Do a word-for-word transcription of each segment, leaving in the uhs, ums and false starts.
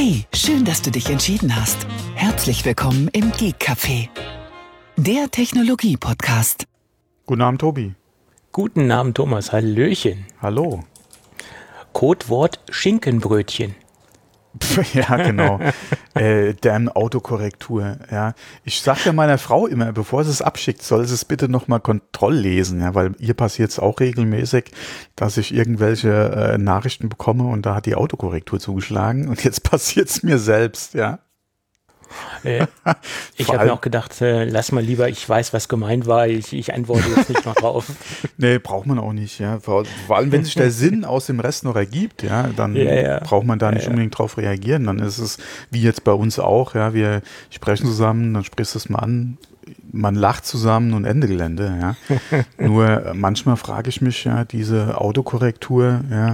Hey, schön, dass du dich entschieden hast. Herzlich willkommen im Geek Café, der Technologie-Podcast. Guten Abend, Tobi. Guten Abend, Thomas. Hallöchen. Hallo. Codewort Schinkenbrötchen. Ja, genau. äh, damn Autokorrektur. Ja. Ich sage ja meiner Frau immer, bevor sie es abschickt, soll sie es bitte nochmal kontrolllesen, ja, weil ihr passiert es auch regelmäßig, dass ich irgendwelche äh, Nachrichten bekomme und da hat die Autokorrektur zugeschlagen und jetzt passiert es mir selbst, ja. Äh, ich habe mir auch gedacht, äh, lass mal lieber, ich weiß, was gemeint war, ich, ich antworte jetzt nicht noch drauf. Nee, braucht man auch nicht, ja. Vor, vor allem, wenn sich der Sinn aus dem Rest noch ergibt, ja, dann ja, ja. braucht man da nicht ja, unbedingt drauf reagieren. Dann ist es, wie jetzt bei uns auch, ja, wir sprechen zusammen, dann sprichst du es mal an, man lacht zusammen und Ende Gelände, ja. Nur manchmal frage ich mich, ja, diese Autokorrektur, ja,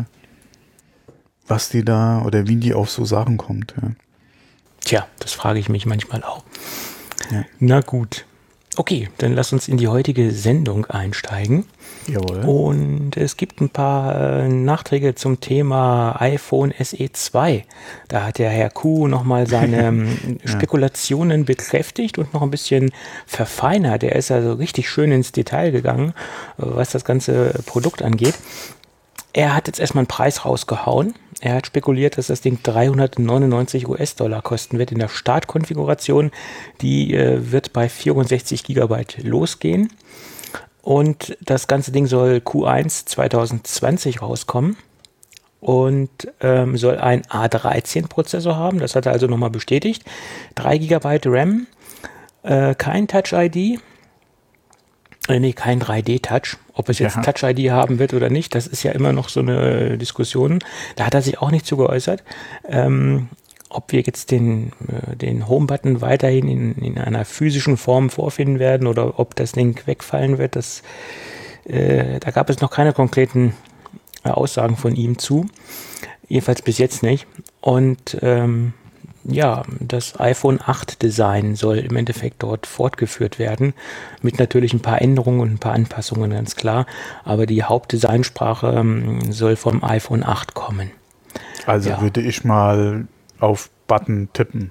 was die da oder wie die auf so Sachen kommt, ja. Tja, das frage ich mich manchmal auch. Ja. Na gut. Okay, dann lass uns in die heutige Sendung einsteigen. Jawohl. Und es gibt ein paar äh, Nachträge zum Thema iPhone S E zwei. Da hat der Herr Kuh nochmal seine ja. Spekulationen bekräftigt und noch ein bisschen verfeinert. Er ist also richtig schön ins Detail gegangen, was das ganze Produkt angeht. Er hat jetzt erstmal einen Preis rausgehauen. Er hat spekuliert, dass das Ding dreihundertneunundneunzig US-Dollar kosten wird in der Startkonfiguration. Die äh, wird bei vierundsechzig Gigabyte losgehen. Und das ganze Ding soll Q eins zwanzig zwanzig rauskommen und ähm, soll einen A dreizehn Prozessor haben. Das hat er also nochmal bestätigt. drei Gigabyte RAM, äh, kein Touch-I D. Nee, kein drei D-Touch. Ob es jetzt ja. Touch-I D haben wird oder nicht, das ist ja immer noch so eine Diskussion. Da hat er sich auch nicht zu geäußert. Ähm, ob wir jetzt den, äh, den Home-Button weiterhin in, in einer physischen Form vorfinden werden oder ob das Ding wegfallen wird, das, äh, da gab es noch keine konkreten äh, Aussagen von ihm zu. Jedenfalls bis jetzt nicht. Und ähm, ja, das iPhone acht Design soll im Endeffekt dort fortgeführt werden, mit natürlich ein paar Änderungen und ein paar Anpassungen, ganz klar. Aber die Hauptdesignsprache ähm, soll vom iPhone acht kommen. Also ja. würde ich mal auf Button tippen.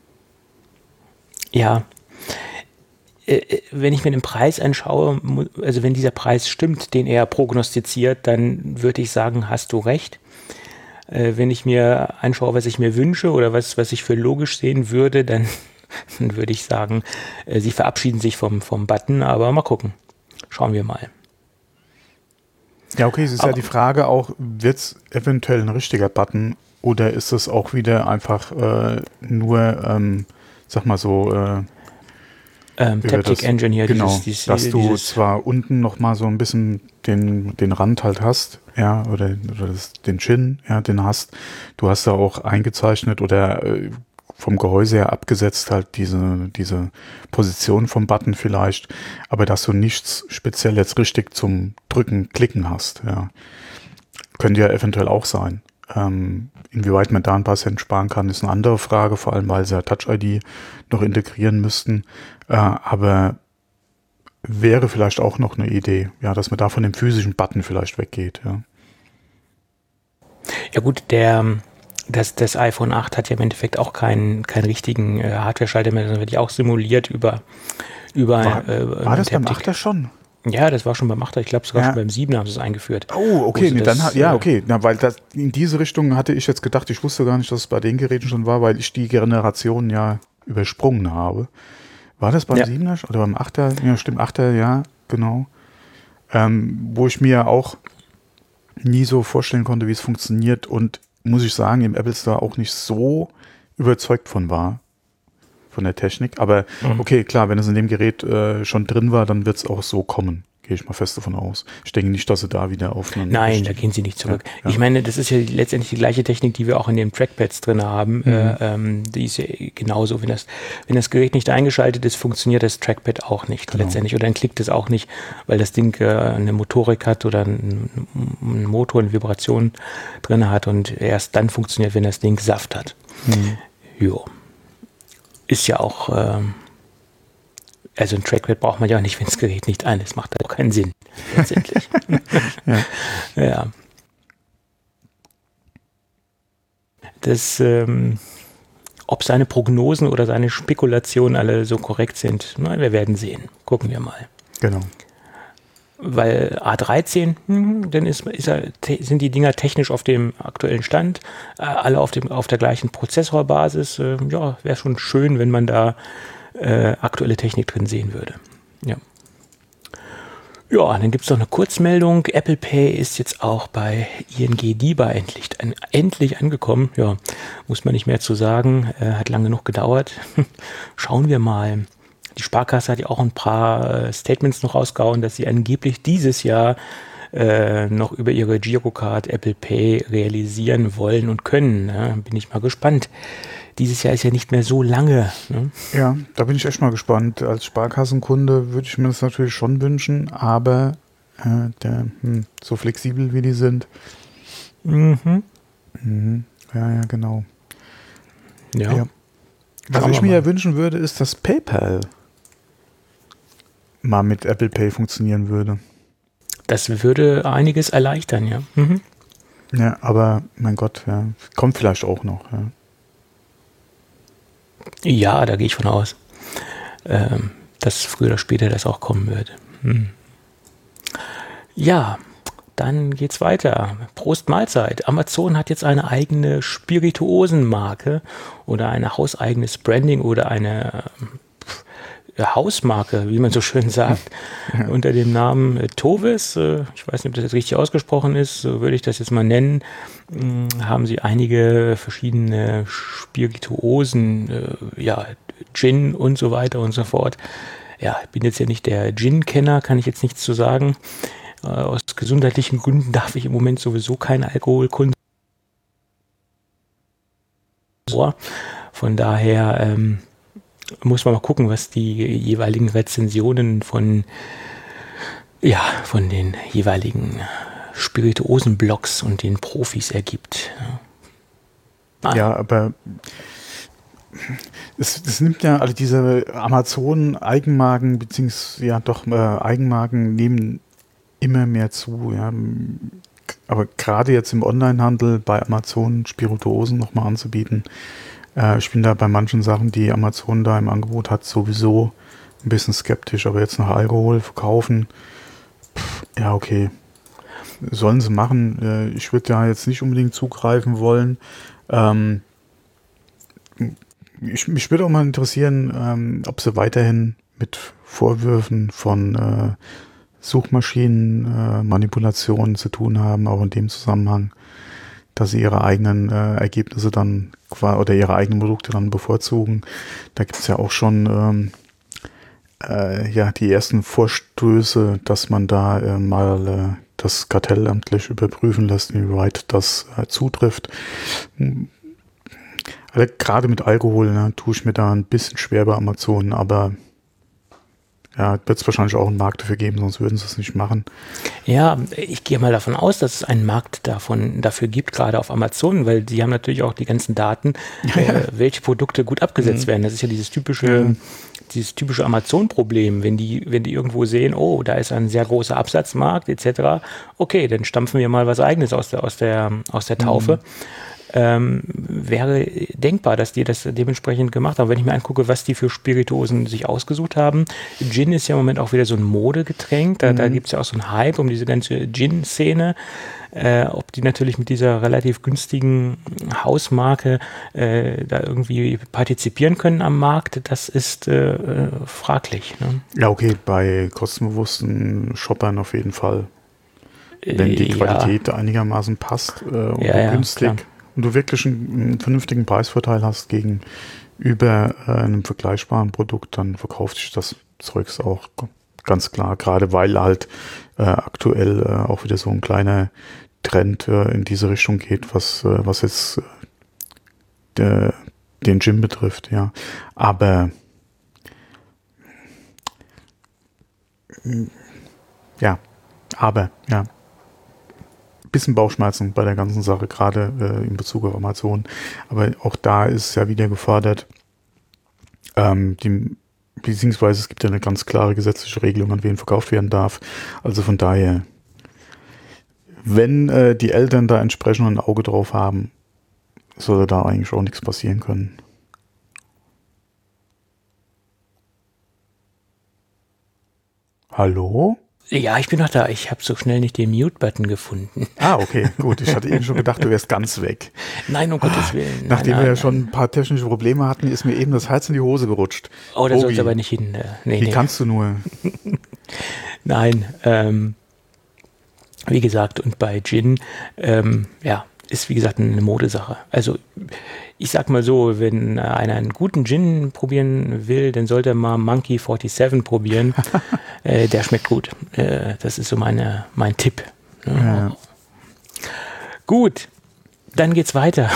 Ja, äh, wenn ich mir den Preis anschaue, also wenn dieser Preis stimmt, den er prognostiziert, dann würde ich sagen, hast du recht. Wenn ich mir anschaue, was ich mir wünsche oder was, was ich für logisch sehen würde, dann, dann würde ich sagen, sie verabschieden sich vom, vom Button, aber mal gucken. Schauen wir mal. Ja, okay, es ist aber, ja die Frage auch, wird es eventuell ein richtiger Button oder ist es auch wieder einfach äh, nur, ähm, sag mal so, äh, ähm, Taptic Engine hier. Genau, dieses, dieses, dass du dieses zwar unten nochmal so ein bisschen den, den Rand halt hast, ja, oder, oder das, den Chin, ja, den hast. Du hast da auch eingezeichnet oder äh, vom Gehäuse her abgesetzt halt diese, diese Position vom Button vielleicht, aber dass du nichts speziell jetzt richtig zum Drücken, Klicken hast, ja. Könnte ja eventuell auch sein. Ähm, inwieweit man da ein paar Cent sparen kann, ist eine andere Frage, vor allem weil sie ja Touch-I D noch integrieren müssten. Äh, aber wäre vielleicht auch noch eine Idee, ja, dass man da von dem physischen Button vielleicht weggeht, ja. Ja gut, der das, das iPhone acht hat ja im Endeffekt auch keinen, keinen richtigen äh, Hardware-Schalter mehr, sondern wird ja auch simuliert über über War, äh, war das Taptic. beim achter schon? Ja, das war schon beim achter, ich glaube sogar ja. schon beim sieben haben sie es eingeführt. Oh, okay, nee, das, dann ja, okay, na, weil das in diese Richtung hatte ich jetzt gedacht, ich wusste gar nicht, dass es bei den Geräten schon war, weil ich die Generation ja übersprungen habe. War das beim ja. siebener oder beim achter? Ja, stimmt, achter, ja, genau. Ähm, wo ich mir auch nie so vorstellen konnte, wie es funktioniert und muss ich sagen, im Apple Store auch nicht so überzeugt von war, von der Technik. Aber mhm. okay, klar, wenn es in dem Gerät äh, schon drin war, dann wird es auch so kommen. Gehe ich mal fest davon aus. Ich denke nicht, dass sie da wieder auf einen... Nein, da gehen sie nicht zurück. Ja, ja. Ich meine, das ist ja letztendlich die gleiche Technik, die wir auch in den Trackpads drin haben. Mhm. Äh, ähm, die ist ja genauso. Wenn das, wenn das Gerät nicht eingeschaltet ist, funktioniert das Trackpad auch nicht genau. letztendlich. Oder dann klickt es auch nicht, weil das Ding äh, eine Motorik hat oder einen, einen Motor, eine Vibration drin hat und erst dann funktioniert, wenn das Ding Saft hat. Mhm. Jo. Ist ja auch... Ähm, Also ein Trackpad braucht man ja auch nicht, wenn das Gerät nicht ein ist. Macht da auch keinen Sinn, letztendlich. ja. ja. Das, ähm, ob seine Prognosen oder seine Spekulationen alle so korrekt sind, na, wir werden sehen. Gucken wir mal. Genau. Weil A dreizehn, hm, dann ist, ist er, sind die Dinger technisch auf dem aktuellen Stand, äh, alle auf, dem, auf der gleichen Prozessorbasis. Äh, ja, wäre schon schön, wenn man da äh, aktuelle Technik drin sehen würde. Ja. Ja, dann gibt es noch eine Kurzmeldung. Apple Pay ist jetzt auch bei I N G DiBa endlich, an, endlich angekommen. Ja, muss man nicht mehr zu sagen. Äh, hat lange genug gedauert. Schauen wir mal. Die Sparkasse hat ja auch ein paar äh, Statements noch rausgehauen, dass sie angeblich dieses Jahr äh, noch über ihre Girocard Apple Pay realisieren wollen und können. Ne? Bin ich mal gespannt. Dieses Jahr ist ja nicht mehr so lange. Ne? Ja, da bin ich echt mal gespannt. Als Sparkassenkunde würde ich mir das natürlich schon wünschen, aber äh, der, hm, so flexibel wie die sind. Mhm. Mhm. Ja, ja, genau. Ja. ja. Was Schauen ich wir mir mal. ja wünschen würde, ist, dass PayPal mal mit Apple Pay funktionieren würde. Das würde einiges erleichtern, ja. Mhm. Ja, aber mein Gott, ja, kommt vielleicht auch noch. Ja. Ja, da gehe ich von aus, ähm, dass früher oder später das auch kommen wird. Hm. Ja, dann geht's weiter. Prost Mahlzeit. Amazon hat jetzt eine eigene Spirituosenmarke oder ein hauseigenes Branding oder eine äh, Hausmarke, wie man so schön sagt, ja. unter dem Namen äh, Tovis. Äh, ich weiß nicht, ob das jetzt richtig ausgesprochen ist, so würde ich das jetzt mal nennen. Mh, haben sie einige verschiedene Spirituosen, äh, ja, Gin und so weiter und so fort. Ja, ich bin jetzt ja nicht der Gin-Kenner, kann ich jetzt nichts zu sagen. Äh, aus gesundheitlichen Gründen darf ich im Moment sowieso keinen Alkohol konsumieren. Von daher ähm, muss man mal gucken, was die jeweiligen Rezensionen von, ja, von den jeweiligen Spirituosen-Blogs und den Profis ergibt. Ah. Ja, aber es, es nimmt ja, also diese Amazon-Eigenmarken, beziehungsweise ja doch, äh, Eigenmarken nehmen immer mehr zu, ja. Aber gerade jetzt im Onlinehandel bei Amazon Spirituosen nochmal anzubieten, äh, ich bin da bei manchen Sachen, die Amazon da im Angebot hat, sowieso ein bisschen skeptisch, aber jetzt noch Alkohol verkaufen, pff, ja okay, sollen sie machen. Äh, ich würde da jetzt nicht unbedingt zugreifen wollen. Ähm, ich, mich würde auch mal interessieren, ähm, ob sie weiterhin mit Vorwürfen von äh, Suchmaschinenmanipulationen äh, zu tun haben, auch in dem Zusammenhang, dass sie ihre eigenen äh, Ergebnisse dann oder ihre eigenen Produkte dann bevorzugen. Da gibt es ja auch schon ähm, äh, ja, die ersten Vorstöße, dass man da äh, mal äh, das Kartell amtlich überprüfen lässt, wie weit das äh, zutrifft. Also, gerade mit Alkohol, ne, tue ich mir da ein bisschen schwer bei Amazon, aber ja, wird es wahrscheinlich auch einen Markt dafür geben, sonst würden sie es nicht machen. Ja, ich gehe mal davon aus, dass es einen Markt davon, dafür gibt, gerade auf Amazon, weil die haben natürlich auch die ganzen Daten, ja, äh, welche Produkte gut abgesetzt mhm. werden. Das ist ja dieses typische, mhm. dieses typische Amazon-Problem, wenn die, wenn die irgendwo sehen, oh, da ist ein sehr großer Absatzmarkt et cetera. Okay, dann stampfen wir mal was Eigenes aus der, aus der, aus der Taufe. Mhm. Ähm, wäre denkbar, dass die das dementsprechend gemacht haben. Wenn ich mir angucke, was die für Spirituosen sich ausgesucht haben. Gin ist ja im Moment auch wieder so ein Modegetränk. Da, mhm. da gibt es ja auch so einen Hype um diese ganze Gin-Szene. Äh, ob die natürlich mit dieser relativ günstigen Hausmarke äh, da irgendwie partizipieren können am Markt, das ist äh, fraglich. Ne? Ja, okay, bei kostenbewussten Shoppern auf jeden Fall. Wenn die Qualität ja. einigermaßen passt äh, und ja, günstig. Ja, und du wirklich einen, einen vernünftigen Preisvorteil hast gegenüber äh, einem vergleichbaren Produkt, dann verkauft sich das Zeugs auch ganz klar, gerade weil halt äh, aktuell äh, auch wieder so ein kleiner Trend äh, in diese Richtung geht, was, äh, was jetzt äh, den Gym betrifft, ja. Aber ja, aber, ja. Bisschen Bauchschmerzen bei der ganzen Sache, gerade äh, in Bezug auf Amazon. Aber auch da ist ja wieder gefordert, ähm, die, beziehungsweise es gibt ja eine ganz klare gesetzliche Regelung, an wen verkauft werden darf. Also von daher, wenn äh, die Eltern da entsprechend ein Auge drauf haben, sollte da eigentlich auch nichts passieren können. Hallo? Ja, ich bin noch da. Ich habe so schnell nicht den Mute-Button gefunden. Ah, okay, gut. Ich hatte eben schon gedacht, du wärst ganz weg. Nein, um Gottes Willen. Nachdem nein, wir ja nein, schon ein paar technische Probleme hatten, ist mir eben das Herz in die Hose gerutscht. Oh, da soll es aber nicht hin. Äh, nee, Wie nee. kannst du nur? Nein, ähm, wie gesagt, und bei Gin, ähm, ja, ist wie gesagt eine Modesache. Also ich sag mal so, wenn einer einen guten Gin probieren will, dann sollte er mal Monkey siebenundvierzig probieren. äh, der schmeckt gut. Äh, das ist so meine, mein Tipp. Ja. Gut, dann geht's weiter.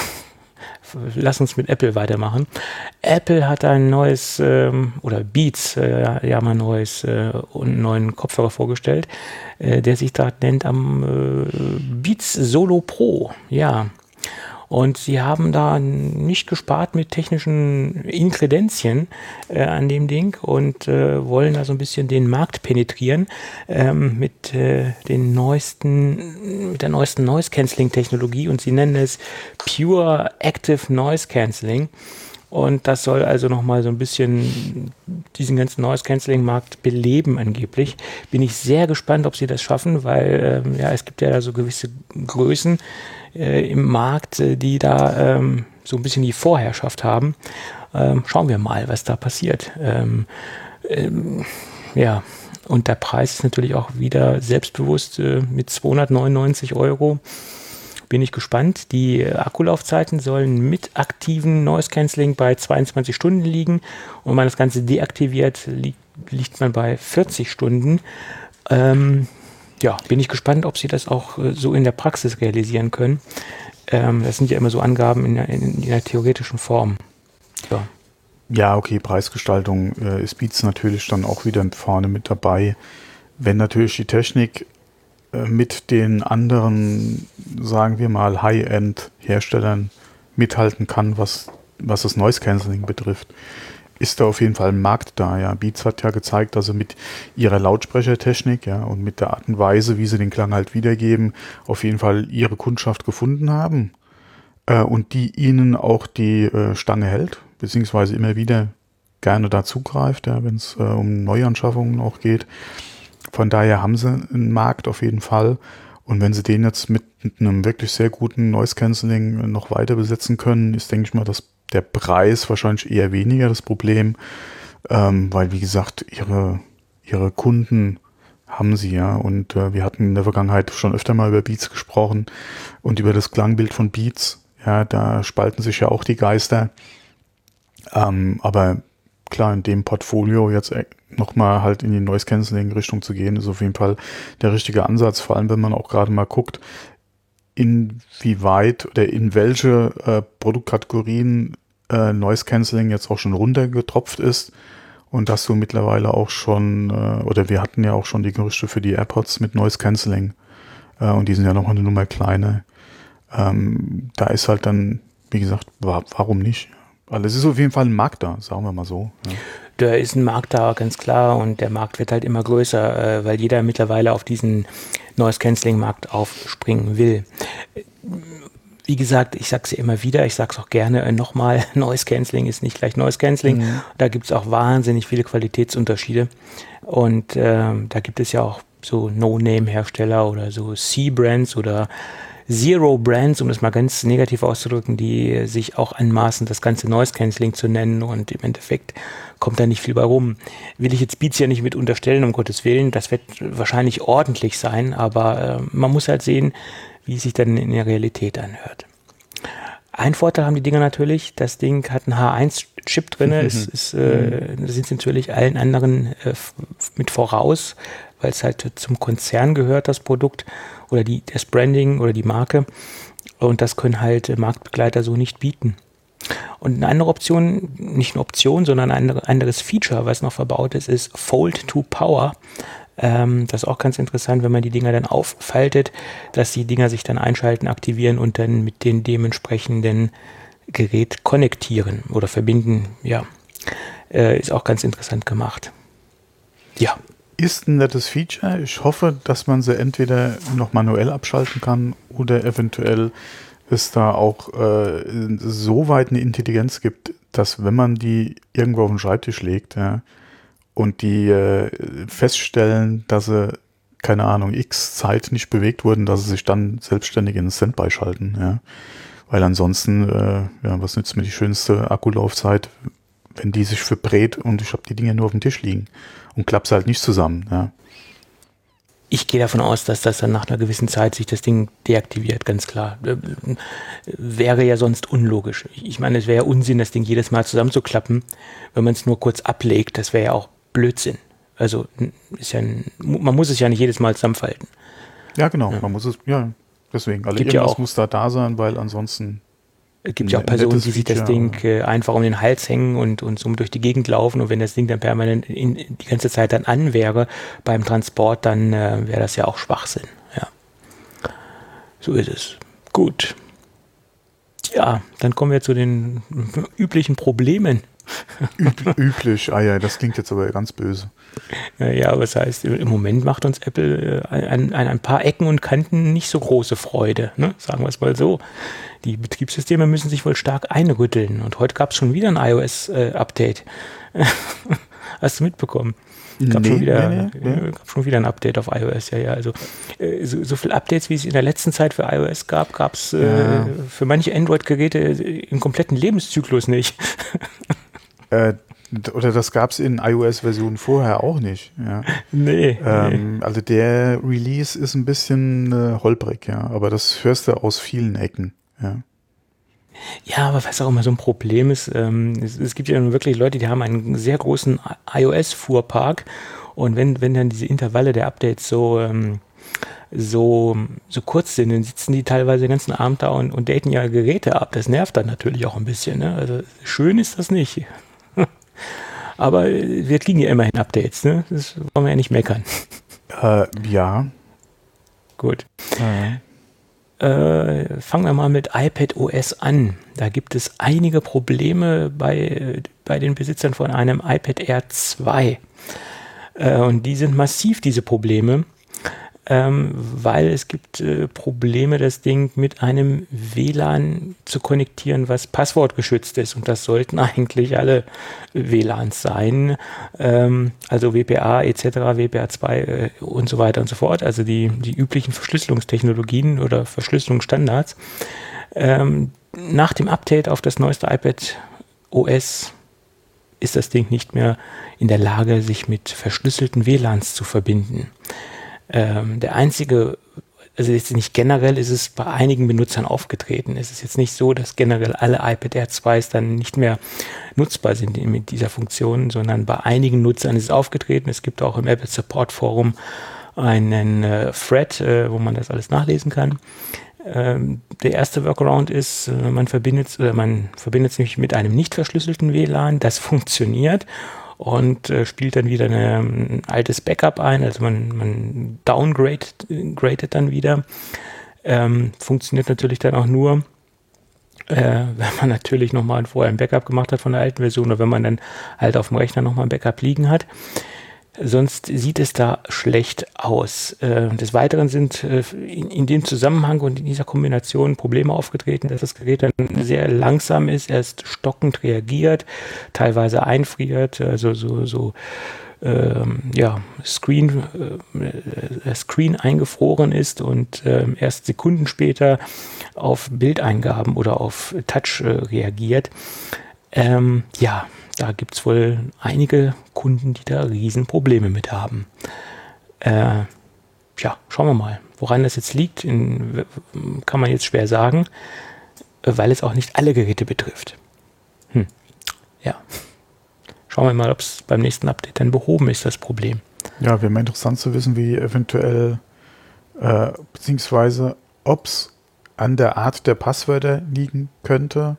Lass uns mit Apple weitermachen. Apple hat ein neues, ähm, oder Beats, äh, ja mal ein neues, äh, einen neuen Kopfhörer vorgestellt, äh, der sich da nennt am äh, Beats Solo Pro. Ja. Und sie haben da nicht gespart mit technischen Inkredenzien äh, an dem Ding und äh, wollen da so ein bisschen den Markt penetrieren ähm, mit äh, den neuesten, mit der neuesten Noise-Canceling-Technologie, und sie nennen es Pure Active Noise Cancelling. Und das soll also nochmal so ein bisschen diesen ganzen Noise-Canceling-Markt beleben angeblich. Bin ich sehr gespannt, ob sie das schaffen, weil ähm, ja, es gibt ja so gewisse Größen äh, im Markt, äh, die da ähm, so ein bisschen die Vorherrschaft haben. Ähm, schauen wir mal, was da passiert. Ähm, ähm, ja, und der Preis ist natürlich auch wieder selbstbewusst äh, mit zweihundertneunundneunzig Euro. Bin ich gespannt. Die Akkulaufzeiten sollen mit aktivem Noise Cancelling bei zweiundzwanzig Stunden liegen. Und wenn man das Ganze deaktiviert, li- liegt man bei vierzig Stunden. Ähm, ja, bin ich gespannt, ob sie das auch äh, so in der Praxis realisieren können. Ähm, das sind ja immer so Angaben in der, in, in der theoretischen Form. Ja. Ja, okay, Preisgestaltung äh, ist Beats natürlich dann auch wieder vorne mit dabei. Wenn natürlich die Technik mit den anderen, sagen wir mal, High-End-Herstellern mithalten kann, was, was das Noise-Cancelling betrifft, ist da auf jeden Fall ein Markt da. Ja. Beats hat ja gezeigt, dass sie mit ihrer Lautsprechertechnik, ja, und mit der Art und Weise, wie sie den Klang halt wiedergeben, auf jeden Fall ihre Kundschaft gefunden haben äh, und die ihnen auch die äh, Stange hält, beziehungsweise immer wieder gerne dazugreift, ja, wenn es äh, um Neuanschaffungen auch geht. Von daher haben sie einen Markt auf jeden Fall. Und wenn sie den jetzt mit einem wirklich sehr guten Noise Cancelling noch weiter besetzen können, ist, denke ich mal, dass der Preis wahrscheinlich eher weniger das Problem. Ähm, weil, wie gesagt, ihre, ihre Kunden haben sie ja. Und äh, wir hatten in der Vergangenheit schon öfter mal über Beats gesprochen und über das Klangbild von Beats. Ja, da spalten sich ja auch die Geister. Ähm, aber klar, in dem Portfolio jetzt nochmal halt in die Noise-Canceling-Richtung zu gehen, ist auf jeden Fall der richtige Ansatz, vor allem wenn man auch gerade mal guckt, inwieweit oder in welche äh, Produktkategorien äh, Noise-Canceling jetzt auch schon runtergetropft ist und dass du mittlerweile auch schon, äh, oder wir hatten ja auch schon die Gerüchte für die AirPods mit Noise-Canceling äh, und die sind ja nochmal eine Nummer kleiner. Ähm, da ist halt dann, wie gesagt, wa- warum nicht? Weil es ist auf jeden Fall ein Markt da, sagen wir mal so. Ja. Da ist ein Markt da, ganz klar, und der Markt wird halt immer größer, äh, weil jeder mittlerweile auf diesen Noise-Canceling-Markt aufspringen will. Wie gesagt, ich sage es ja immer wieder, ich sage es auch gerne äh, nochmal, Noise-Canceling ist nicht gleich Noise-Canceling. Mhm. Da gibt es auch wahnsinnig viele Qualitätsunterschiede. Und äh, da gibt es ja auch so No-Name-Hersteller oder so C-Brands oder Zero-Brands, um das mal ganz negativ auszudrücken, die sich auch anmaßen, das ganze Noise-Canceling zu nennen, und im Endeffekt kommt da nicht viel bei rum. Will ich jetzt Beats ja nicht mit unterstellen, um Gottes Willen, das wird wahrscheinlich ordentlich sein, aber äh, man muss halt sehen, wie es sich dann in der Realität anhört. Ein Vorteil haben die Dinger natürlich, das Ding hat einen H eins Chip drin, mhm. es ist, äh, da sind sie natürlich allen anderen äh, mit voraus, weil es halt zum Konzern gehört, das Produkt oder die, das Branding oder die Marke, und das können halt Marktbegleiter so nicht bieten. Und eine andere Option, nicht eine Option, sondern ein anderes Feature, was noch verbaut ist, ist Fold to Power. Ähm, das ist auch ganz interessant, wenn man die Dinger dann auffaltet, dass die Dinger sich dann einschalten, aktivieren und dann mit den dementsprechenden Gerät konnektieren oder verbinden. Ja, äh, ist auch ganz interessant gemacht. Ja. Ist ein nettes Feature. Ich hoffe, dass man sie entweder noch manuell abschalten kann oder eventuell es da auch äh, so weit eine Intelligenz gibt, dass wenn man die irgendwo auf den Schreibtisch legt, ja, und die äh, feststellen, dass sie, keine Ahnung, x Zeit nicht bewegt wurden, dass sie sich dann selbstständig in Standby schalten, ja. Weil ansonsten, äh, ja, was nützt mir die schönste Akkulaufzeit, wenn die sich verbrät und ich habe die Dinge nur auf dem Tisch liegen und klapp's halt nicht zusammen, ja. Ich gehe davon aus, dass das dann nach einer gewissen Zeit sich das Ding deaktiviert, ganz klar. Wäre ja sonst unlogisch. Ich meine, es wäre ja Unsinn, das Ding jedes Mal zusammenzuklappen, wenn man es nur kurz ablegt. Das wäre ja auch Blödsinn. Also ist ja ein, man muss es ja nicht jedes Mal zusammenfalten. Ja, genau. Ja. Man muss es, ja, deswegen. Also Gibt irgendwas ja auch, muss da da sein, weil ansonsten. Es gibt ja auch Personen, die sich das Ding äh, einfach um den Hals hängen und, und so durch die Gegend laufen. Und wenn das Ding dann permanent in, in die ganze Zeit dann an wäre beim Transport, dann äh, wäre das ja auch Schwachsinn. Ja. So ist es. Gut. Ja, dann kommen wir zu den üblichen Problemen. Üb- üblich, ah ja, das klingt jetzt aber ganz böse. Ja, aber das heißt, im Moment macht uns Apple an, an ein paar Ecken und Kanten nicht so große Freude, ne? Sagen wir es mal so. Die Betriebssysteme müssen sich wohl stark einrütteln und heute gab es schon wieder ein iOS-Update. Äh, Hast du mitbekommen? Gab, nee, schon wieder, nee, nee, nee. gab schon wieder ein Update auf iOS, ja, ja. Also äh, so, so viele Updates, wie es in der letzten Zeit für iOS gab, gab es äh, ja. für manche Android-Geräte im kompletten Lebenszyklus nicht. Äh, oder das gab es in iOS-Versionen vorher auch nicht. Ja. Nee, ähm, nee. Also der Release ist ein bisschen äh, holprig, ja. Aber das hörst du aus vielen Ecken, ja. Ja, aber was auch immer so ein Problem ist, ähm, es, es gibt ja wirklich Leute, die haben einen sehr großen iOS-Fuhrpark und wenn, wenn dann diese Intervalle der Updates so, ähm, so, so kurz sind, dann sitzen die teilweise den ganzen Abend da und, und daten ja Geräte ab. Das nervt dann natürlich auch ein bisschen, ne? Also schön ist das nicht. Aber wir kriegen ja immerhin Updates, ne? Das wollen wir ja nicht meckern. Äh, ja. Gut. Ja. Äh, fangen wir mal mit iPadOS an. Da gibt es einige Probleme bei, bei den Besitzern von einem iPad Air zwei. Äh, und die sind massiv, diese Probleme, ähm, weil es gibt äh, Probleme, das Ding mit einem W L A N zu konnektieren, was passwortgeschützt ist. Und das sollten eigentlich alle W L A Ns sein. Ähm, also W P A et cetera, W P A zwei äh, und so weiter und so fort. Also die, die üblichen Verschlüsselungstechnologien oder Verschlüsselungsstandards. Ähm, nach dem Update auf das neueste iPadOS ist das Ding nicht mehr in der Lage, sich mit verschlüsselten W L A Ns zu verbinden. Ähm, der einzige, also jetzt nicht generell, ist es bei einigen Benutzern aufgetreten. Es ist jetzt nicht so, dass generell alle iPad Air zweis dann nicht mehr nutzbar sind mit dieser Funktion, sondern bei einigen Nutzern ist es aufgetreten. Es gibt auch im Apple Support Forum einen äh, Thread, äh, wo man das alles nachlesen kann. Ähm, der erste Workaround ist, äh, man verbindet, oder man verbindet sich mit einem nicht verschlüsselten W L A N. Das funktioniert. Und äh, spielt dann wieder eine, ein altes Backup ein, also man, man downgradet gradet dann wieder. Ähm, funktioniert natürlich dann auch nur, äh, wenn man natürlich nochmal vorher ein Backup gemacht hat von der alten Version oder wenn man dann halt auf dem Rechner nochmal ein Backup liegen hat. Sonst sieht es da schlecht aus. Äh, des Weiteren sind äh, in, in dem Zusammenhang und in dieser Kombination Probleme aufgetreten, dass das Gerät dann sehr langsam ist, erst stockend reagiert, teilweise einfriert, also so, so ähm, ja, Screen, äh, Screen eingefroren ist und äh, erst Sekunden später auf Bildeingaben oder auf Touch äh, reagiert. Ähm, ja, da gibt es wohl einige Kunden, die da Riesenprobleme mit haben. Äh, ja, schauen wir mal. Woran das jetzt liegt, in, kann man jetzt schwer sagen, weil es auch nicht alle Geräte betrifft. Hm. Ja. Schauen wir mal, ob es beim nächsten Update dann behoben ist, das Problem. Ja, wäre mal interessant zu wissen, wie eventuell, äh, beziehungsweise ob es an der Art der Passwörter liegen könnte,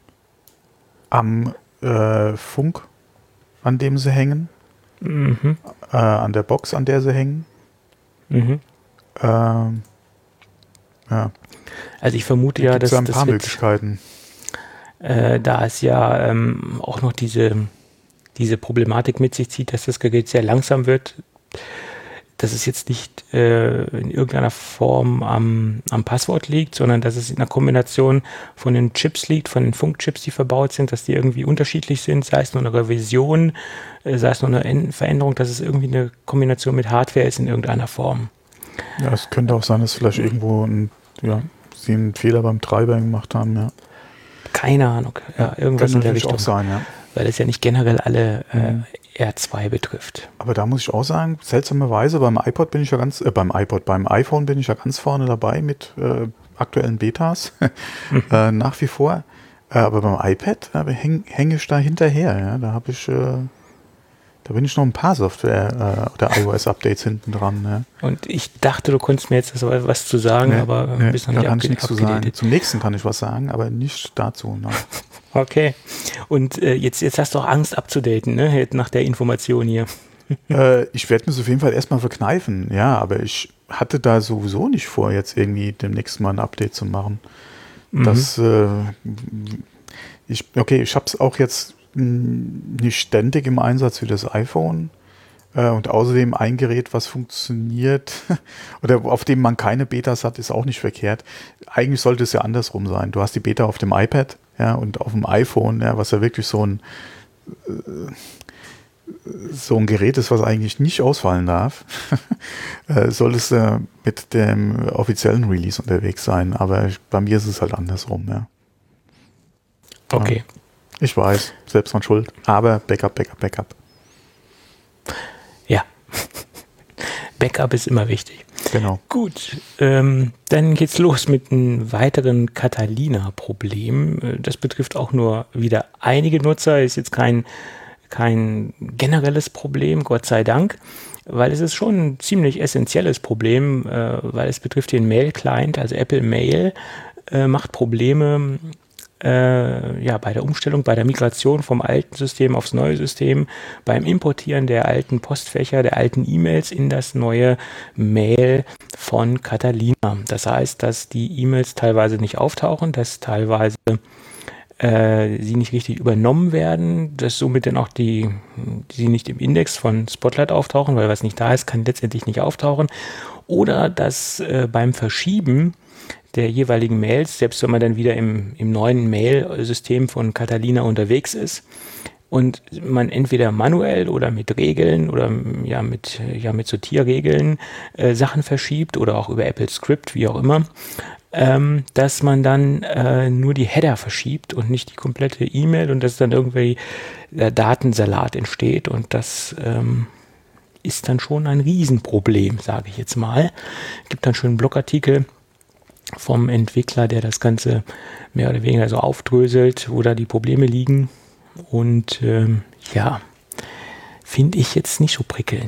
am äh, Funk, an dem sie hängen, mhm. äh, an der Box, an der sie hängen. Mhm. Ähm, ja. Also ich vermute da ja, dass da ein das paar wird, Möglichkeiten. Äh, da es ja ähm, auch noch diese, diese Problematik mit sich zieht, dass das Gerät sehr langsam wird, dass es jetzt nicht äh, in irgendeiner Form am, am Passwort liegt, sondern dass es in einer Kombination von den Chips liegt, von den Funkchips, die verbaut sind, dass die irgendwie unterschiedlich sind, sei es nur eine Revision, äh, sei es nur eine End- Veränderung, dass es irgendwie eine Kombination mit Hardware ist in irgendeiner Form. Ja, es könnte auch sein, dass vielleicht irgendwo ein, ja, sie einen Fehler beim Treiber gemacht haben, ja. Keine Ahnung, ja, irgendwas in der Richtung. Auch sein, ja. Weil es ja nicht generell alle äh, Mhm. R zwei betrifft. Aber da muss ich auch sagen, seltsamerweise beim iPod bin ich ja ganz, äh, beim iPod, beim iPhone bin ich ja ganz vorne dabei mit äh, aktuellen Betas, äh, nach wie vor. Äh, aber beim iPad äh, hänge häng ich da hinterher. Ja? Da habe ich, äh, da bin ich noch ein paar Software- äh, oder iOS-Updates hinten dran. Ja? Und ich dachte, du konntest mir jetzt was zu sagen, Nee, aber nee, bist noch da nicht kann ich abge- nichts zu sagen. abgedatet. Zum nächsten kann ich was sagen, aber nicht dazu. Nein. Okay. Und äh, jetzt, jetzt hast du auch Angst abzudaten, ne? Jetzt nach der Information hier. äh, ich werde mir es auf jeden Fall erstmal verkneifen, ja, aber ich hatte da sowieso nicht vor, jetzt irgendwie demnächst mal ein Update zu machen. Mhm. Das, äh, ich, okay, ich habe es auch jetzt mh, nicht ständig im Einsatz wie das iPhone äh, und außerdem ein Gerät, was funktioniert oder auf dem man keine Betas hat, ist auch nicht verkehrt. Eigentlich sollte es ja andersrum sein. Du hast die Beta auf dem iPad, ja, und auf dem iPhone, ja, was ja wirklich so ein äh, so ein Gerät ist, was eigentlich nicht ausfallen darf, äh, solltest du äh, mit dem offiziellen Release unterwegs sein. Aber ich, bei mir ist es halt andersrum, ja. Okay. Ja, ich weiß, selbst dran schuld. Aber Backup, Backup, Backup. Ja. Backup ist immer wichtig. Genau. Gut, ähm, dann geht's los mit einem weiteren Catalina-Problem. Äh, Das betrifft auch nur wieder einige Nutzer, ist jetzt kein, kein generelles Problem, Gott sei Dank, weil es ist schon ein ziemlich essentielles Problem, äh, weil es betrifft den Mail-Client, also Apple Mail, äh, macht Probleme äh, ja, bei der Umstellung, bei der Migration vom alten System aufs neue System, beim Importieren der alten Postfächer, der alten E-Mails in das neue Mail von Catalina. Das heißt, dass die E-Mails teilweise nicht auftauchen, dass teilweise äh, sie nicht richtig übernommen werden, dass somit dann auch die, sie nicht im Index von Spotlight auftauchen, weil was nicht da ist, kann letztendlich nicht auftauchen. Oder dass äh, beim Verschieben der jeweiligen Mails, selbst wenn man dann wieder im, im neuen Mail-System von Catalina unterwegs ist und man entweder manuell oder mit Regeln oder ja mit, ja, mit Sortierregeln äh, Sachen verschiebt oder auch über Apple Script, wie auch immer, ähm, dass man dann äh, nur die Header verschiebt und nicht die komplette E-Mail und dass dann irgendwie der Datensalat entsteht und das ähm, ist dann schon ein Riesenproblem, sage ich jetzt mal. Gibt dann schon einen Blogartikel vom Entwickler, der das Ganze mehr oder weniger so aufdröselt, wo da die Probleme liegen. Und ähm, ja, finde ich jetzt nicht so prickelnd.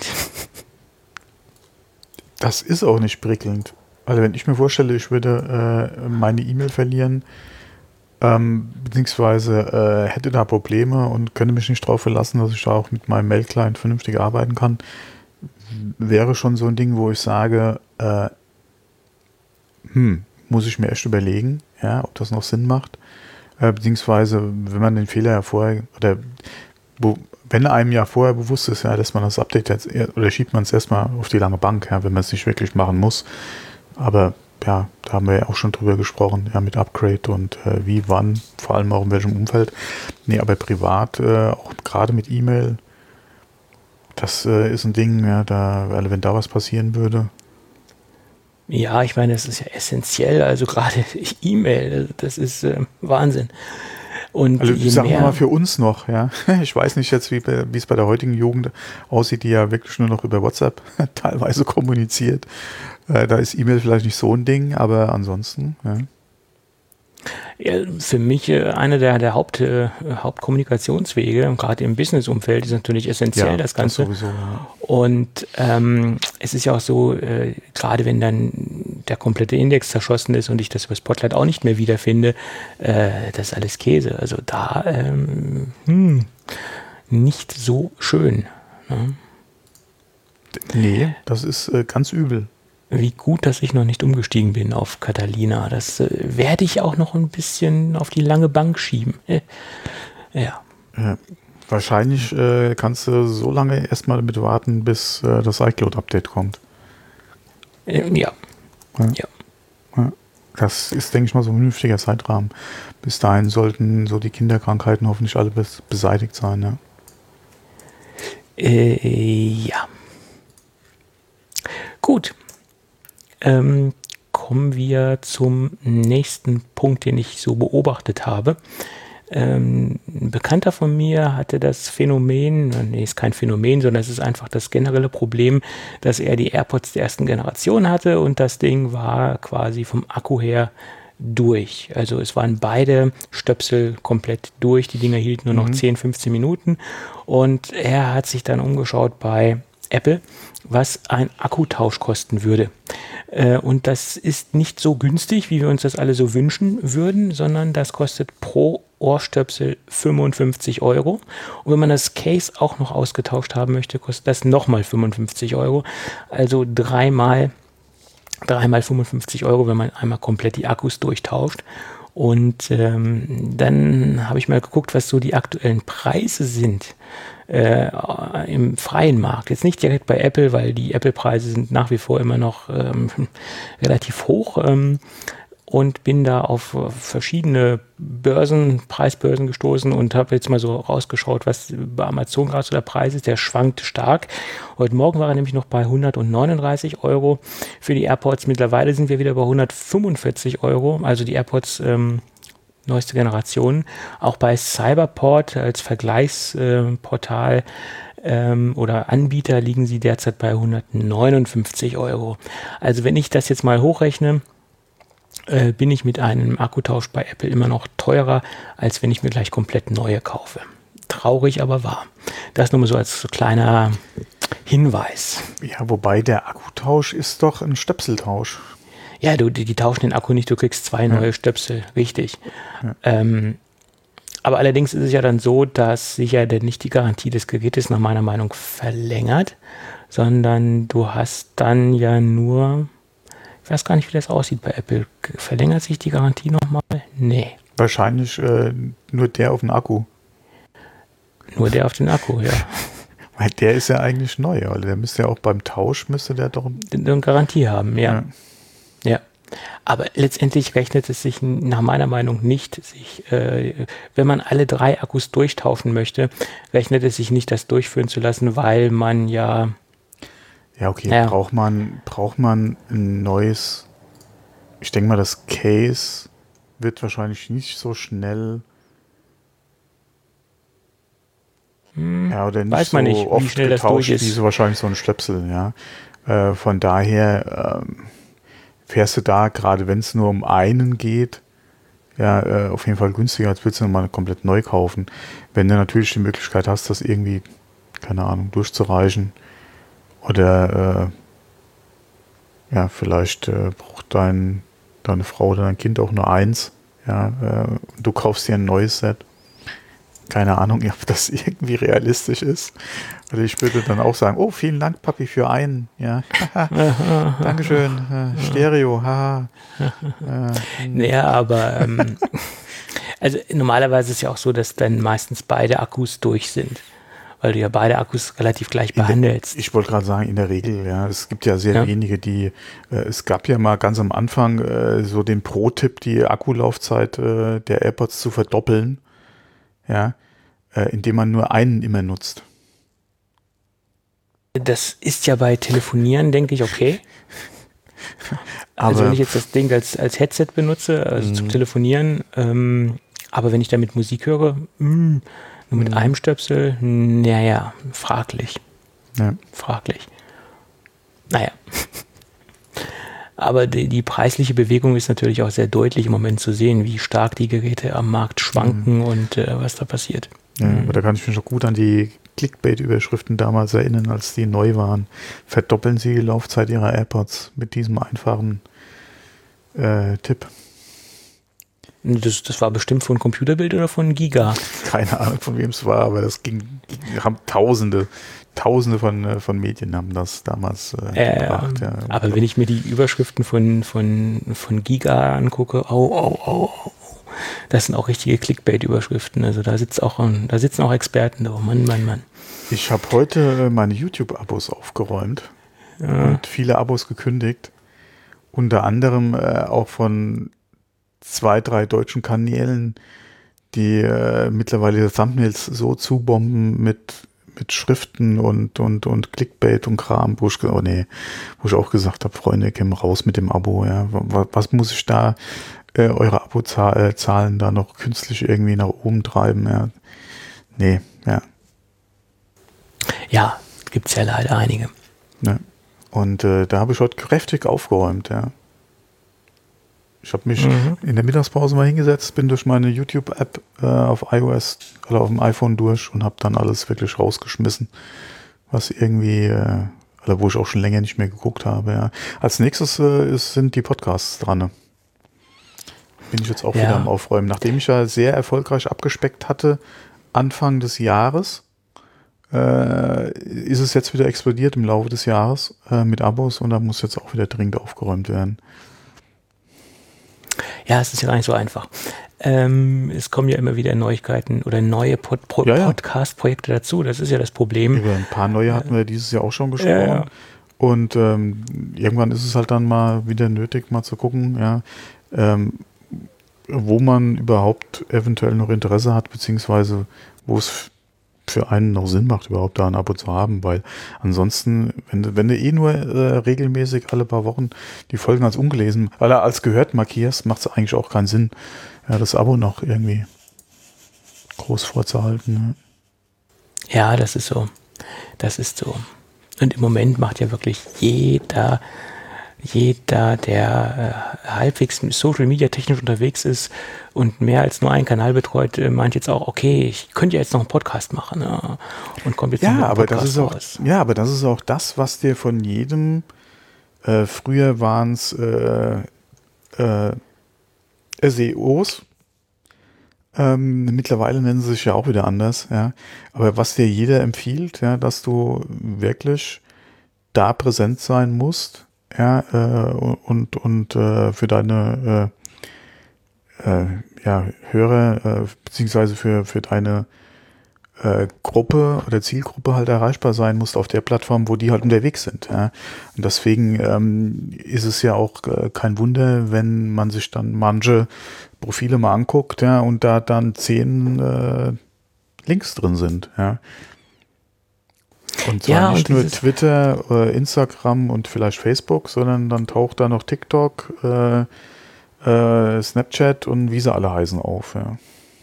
Das ist auch nicht prickelnd. Also wenn ich mir vorstelle, ich würde äh, meine E-Mail verlieren, ähm, beziehungsweise äh, hätte da Probleme und könnte mich nicht darauf verlassen, dass ich da auch mit meinem Mail-Client vernünftig arbeiten kann, wäre schon so ein Ding, wo ich sage, äh, hm, muss ich mir echt überlegen, ja, ob das noch Sinn macht. Äh, beziehungsweise, wenn man den Fehler ja vorher, oder wo, wenn einem ja vorher bewusst ist, ja, dass man das Update jetzt, oder schiebt man es erstmal auf die lange Bank, ja, wenn man es nicht wirklich machen muss. Aber ja, da haben wir ja auch schon drüber gesprochen, ja, mit Upgrade und äh, wie, wann, vor allem auch in welchem Umfeld. Nee, aber privat, äh, auch gerade mit E-Mail, das äh, ist ein Ding, ja, da, also wenn da was passieren würde. Ja, ich meine, das ist ja essentiell, also gerade E-Mail, das ist äh, Wahnsinn. Und also je sagen wir mehr, mal für uns noch, ja. Ich weiß nicht jetzt, wie, wie es bei der heutigen Jugend aussieht, die ja wirklich nur noch über WhatsApp teilweise kommuniziert. Äh, da ist E-Mail vielleicht nicht so ein Ding, aber ansonsten, ja. Ja, für mich äh, einer der, der Haupt, äh, Hauptkommunikationswege, gerade im Business-Umfeld, ist natürlich essentiell, Ja, das Ganze. das sowieso, ja. Und ähm, es ist ja auch so, äh, gerade wenn dann der komplette Index zerschossen ist und ich das über Spotlight auch nicht mehr wiederfinde, äh, das ist alles Käse. Also da ähm, hm, nicht so schön. Ne? Nee, das ist äh, ganz übel. Wie gut, dass ich noch nicht umgestiegen bin auf Catalina. Das äh, werde ich auch noch ein bisschen auf die lange Bank schieben. Äh, ja. Ja. Wahrscheinlich äh, kannst du so lange erstmal damit warten, bis äh, das iCloud-Update kommt. Ähm, ja. Ja. ja. Ja. Das ist, denke ich mal, so ein vernünftiger Zeitrahmen. Bis dahin sollten so die Kinderkrankheiten hoffentlich alle bes- beseitigt sein. Ja. Äh, ja. Gut. Ähm, kommen wir zum nächsten Punkt, den ich so beobachtet habe. Ähm, ein Bekannter von mir hatte das Phänomen, nee, ist kein Phänomen, sondern es ist einfach das generelle Problem, dass er die AirPods der ersten Generation hatte und das Ding war quasi vom Akku her durch. Also es waren beide Stöpsel komplett durch, die Dinger hielten nur noch mhm. zehn, fünfzehn Minuten und er hat sich dann umgeschaut bei Apple, was ein Akkutausch kosten würde. Äh, und das ist nicht so günstig, wie wir uns das alle so wünschen würden, sondern das kostet pro Ohrstöpsel fünfundfünfzig Euro. Und wenn man das Case auch noch ausgetauscht haben möchte, kostet das nochmal fünfundfünfzig Euro. Also dreimal, dreimal fünfundfünfzig Euro, wenn man einmal komplett die Akkus durchtauscht. Und ähm, dann habe ich mal geguckt, was so die aktuellen Preise sind äh, im freien Markt. Jetzt nicht direkt bei Apple, weil die Apple-Preise sind nach wie vor immer noch ähm, relativ hoch. Ähm, und bin da auf verschiedene Börsen, Preisbörsen gestoßen und habe jetzt mal so rausgeschaut, was bei Amazon gerade so der Preis ist. Der schwankt stark. Heute Morgen war er nämlich noch bei hundertneununddreißig Euro für die AirPods. Mittlerweile sind wir wieder bei hundertfünfundvierzig Euro, also die AirPods ähm, neueste Generation. Auch bei Cyberport als Vergleichsportal ähm, oder Anbieter liegen sie derzeit bei hundertneunundfünfzig Euro. Also wenn ich das jetzt mal hochrechne, Äh, bin ich mit einem Akkutausch bei Apple immer noch teurer, als wenn ich mir gleich komplett neue kaufe. Traurig, aber wahr. Das nur mal so als so kleiner Hinweis. Ja, wobei der Akkutausch ist doch ein Stöpseltausch. Ja, du, die, die tauschen den Akku nicht, du kriegst zwei ja. neue Stöpsel, richtig. Ja. Ähm, aber allerdings ist es ja dann so, dass sich ja denn nicht die Garantie des Gerätes nach meiner Meinung verlängert, sondern du hast dann ja nur... Ich weiß gar nicht, wie das aussieht bei Apple. Verlängert sich die Garantie nochmal? Nee. Wahrscheinlich äh, nur der auf den Akku. Nur der auf den Akku, ja. Weil der ist ja eigentlich neu, oder? Der müsste ja auch beim Tausch, müsste der doch... Eine Garantie haben, ja. ja. Ja. Aber letztendlich rechnet es sich nach meiner Meinung nicht, sich, äh, wenn man alle drei Akkus durchtauschen möchte, rechnet es sich nicht, das durchführen zu lassen, weil man ja... Ja, okay, ja. braucht man, braucht man ein neues, ich denke mal, das Case wird wahrscheinlich nicht so schnell, hm, ja, oder nicht weiß man so nicht, oft wie schnell getauscht, das durch ist. wie so wahrscheinlich so ein Stöpsel, ja. Äh, von daher ähm, fährst du da, gerade wenn es nur um einen geht, ja, äh, auf jeden Fall günstiger, als würdest du mal komplett neu kaufen. Wenn du natürlich die Möglichkeit hast, das irgendwie, keine Ahnung, durchzureichen. Oder äh, ja, vielleicht äh, braucht dein, deine Frau oder dein Kind auch nur eins. Ja, äh, du kaufst dir ein neues Set. Keine Ahnung, ob das irgendwie realistisch ist. Also ich würde dann auch sagen, oh, vielen Dank, Papi, für einen. Ja, Dankeschön. Äh, Stereo, haha. Äh, naja, aber ähm, also normalerweise ist es ja auch so, dass dann meistens beide Akkus durch sind. Weil du ja beide Akkus relativ gleich behandelst. Der, ich wollte gerade sagen, in der Regel, ja. Es gibt ja sehr ja. wenige, die, äh, es gab ja mal ganz am Anfang äh, so den Pro-Tipp, die Akkulaufzeit äh, der AirPods zu verdoppeln, ja, äh, indem man nur einen immer nutzt. Das ist ja bei Telefonieren, denke ich, okay. Also wenn ich jetzt das Ding als, als Headset benutze, also zum Telefonieren, ähm, aber wenn ich damit Musik höre, mh, nur mit einem Stöpsel, naja, fraglich. Ja. Fraglich. Naja. Aber die, die preisliche Bewegung ist natürlich auch sehr deutlich im Moment zu sehen, wie stark die Geräte am Markt schwanken mhm. und äh, was da passiert. Ja, mhm. aber da kann ich mich noch gut an die Clickbait-Überschriften damals erinnern, als die neu waren. Verdoppeln Sie die Laufzeit Ihrer AirPods mit diesem einfachen äh, Tipp. Das, das war bestimmt von Computerbild oder von Giga? Keine Ahnung, von wem es war, aber das ging, haben Tausende, Tausende von, von Medien haben das damals äh, äh, gebracht. Ja. Aber wenn ich mir die Überschriften von, von, von Giga angucke, au, au, au, das sind auch richtige Clickbait-Überschriften. Also da sitzt auch, da sitzen auch Experten. Oh Mann, Mann, Mann. Ich habe heute meine YouTube-Abos aufgeräumt ja. und viele Abos gekündigt. Unter anderem äh, auch von zwei, drei deutschen Kanälen, die äh, mittlerweile Thumbnails so zubomben mit, mit Schriften und, und, und Clickbait und Kram, wo ich, oh nee, wo ich auch gesagt habe, Freunde, komm raus mit dem Abo. Ja. Was, was muss ich da, äh, eure Abozahlen da noch künstlich irgendwie nach oben treiben? Ja. Nee, ja. Ja, gibt es ja leider einige. Ja. Und äh, da habe ich heute kräftig aufgeräumt, ja. Ich habe mich mhm. in der Mittagspause mal hingesetzt, bin durch meine YouTube-App äh, auf iOS oder auf dem iPhone durch und habe dann alles wirklich rausgeschmissen, was irgendwie, äh, oder wo ich auch schon länger nicht mehr geguckt habe. Ja. Als nächstes äh, ist, sind die Podcasts dran. Ne? Bin ich jetzt auch ja. wieder am Aufräumen. Nachdem ich ja sehr erfolgreich abgespeckt hatte, Anfang des Jahres, äh, ist es jetzt wieder explodiert im Laufe des Jahres äh, mit Abos und da muss jetzt auch wieder dringend aufgeräumt werden. Ja, es ist ja gar nicht so einfach. Ähm, es kommen ja immer wieder Neuigkeiten oder neue Pod- Pro- ja, ja. Podcast-Projekte dazu. Das ist ja das Problem. Über ein paar neue hatten wir dieses Jahr auch schon gesprochen. Ja, ja. Und ähm, irgendwann ist es halt dann mal wieder nötig, mal zu gucken, ja, ähm, wo man überhaupt eventuell noch Interesse hat, beziehungsweise wo es für einen noch Sinn macht, überhaupt da ein Abo zu haben, weil ansonsten, wenn du, wenn du eh nur äh, regelmäßig alle paar Wochen die Folgen als ungelesen, weil er als gehört markierst, macht es eigentlich auch keinen Sinn, ja, das Abo noch irgendwie groß vorzuhalten. Ne? Ja, das ist so. Das ist so. Und im Moment macht ja wirklich jeder, jeder, der äh, halbwegs Social Media technisch unterwegs ist und mehr als nur einen Kanal betreut, äh, meint jetzt auch, okay, ich könnte ja jetzt noch einen Podcast machen. Ja, und kommt jetzt ja, noch aber Podcast das ist auch, raus. ja, aber das ist auch das, was dir von jedem, äh, früher waren es äh, äh, S E Os, ähm, mittlerweile nennen sie sich ja auch wieder anders, ja, aber was dir jeder empfiehlt, ja, dass du wirklich da präsent sein musst, ja, äh, und, und äh, für deine äh, äh, ja, Hörer, äh, beziehungsweise für, für deine äh, Gruppe oder Zielgruppe halt erreichbar sein musst auf der Plattform, wo die halt unterwegs sind. Ja. Und deswegen ähm, ist es ja auch äh, kein Wunder, wenn man sich dann manche Profile mal anguckt, ja, und da dann zehn äh, Links drin sind, ja. Und zwar Ja, nicht und nur dieses- Twitter, äh, Instagram und vielleicht Facebook, sondern dann taucht da noch TikTok, äh, äh, Snapchat und wie sie alle heißen auf. Ja.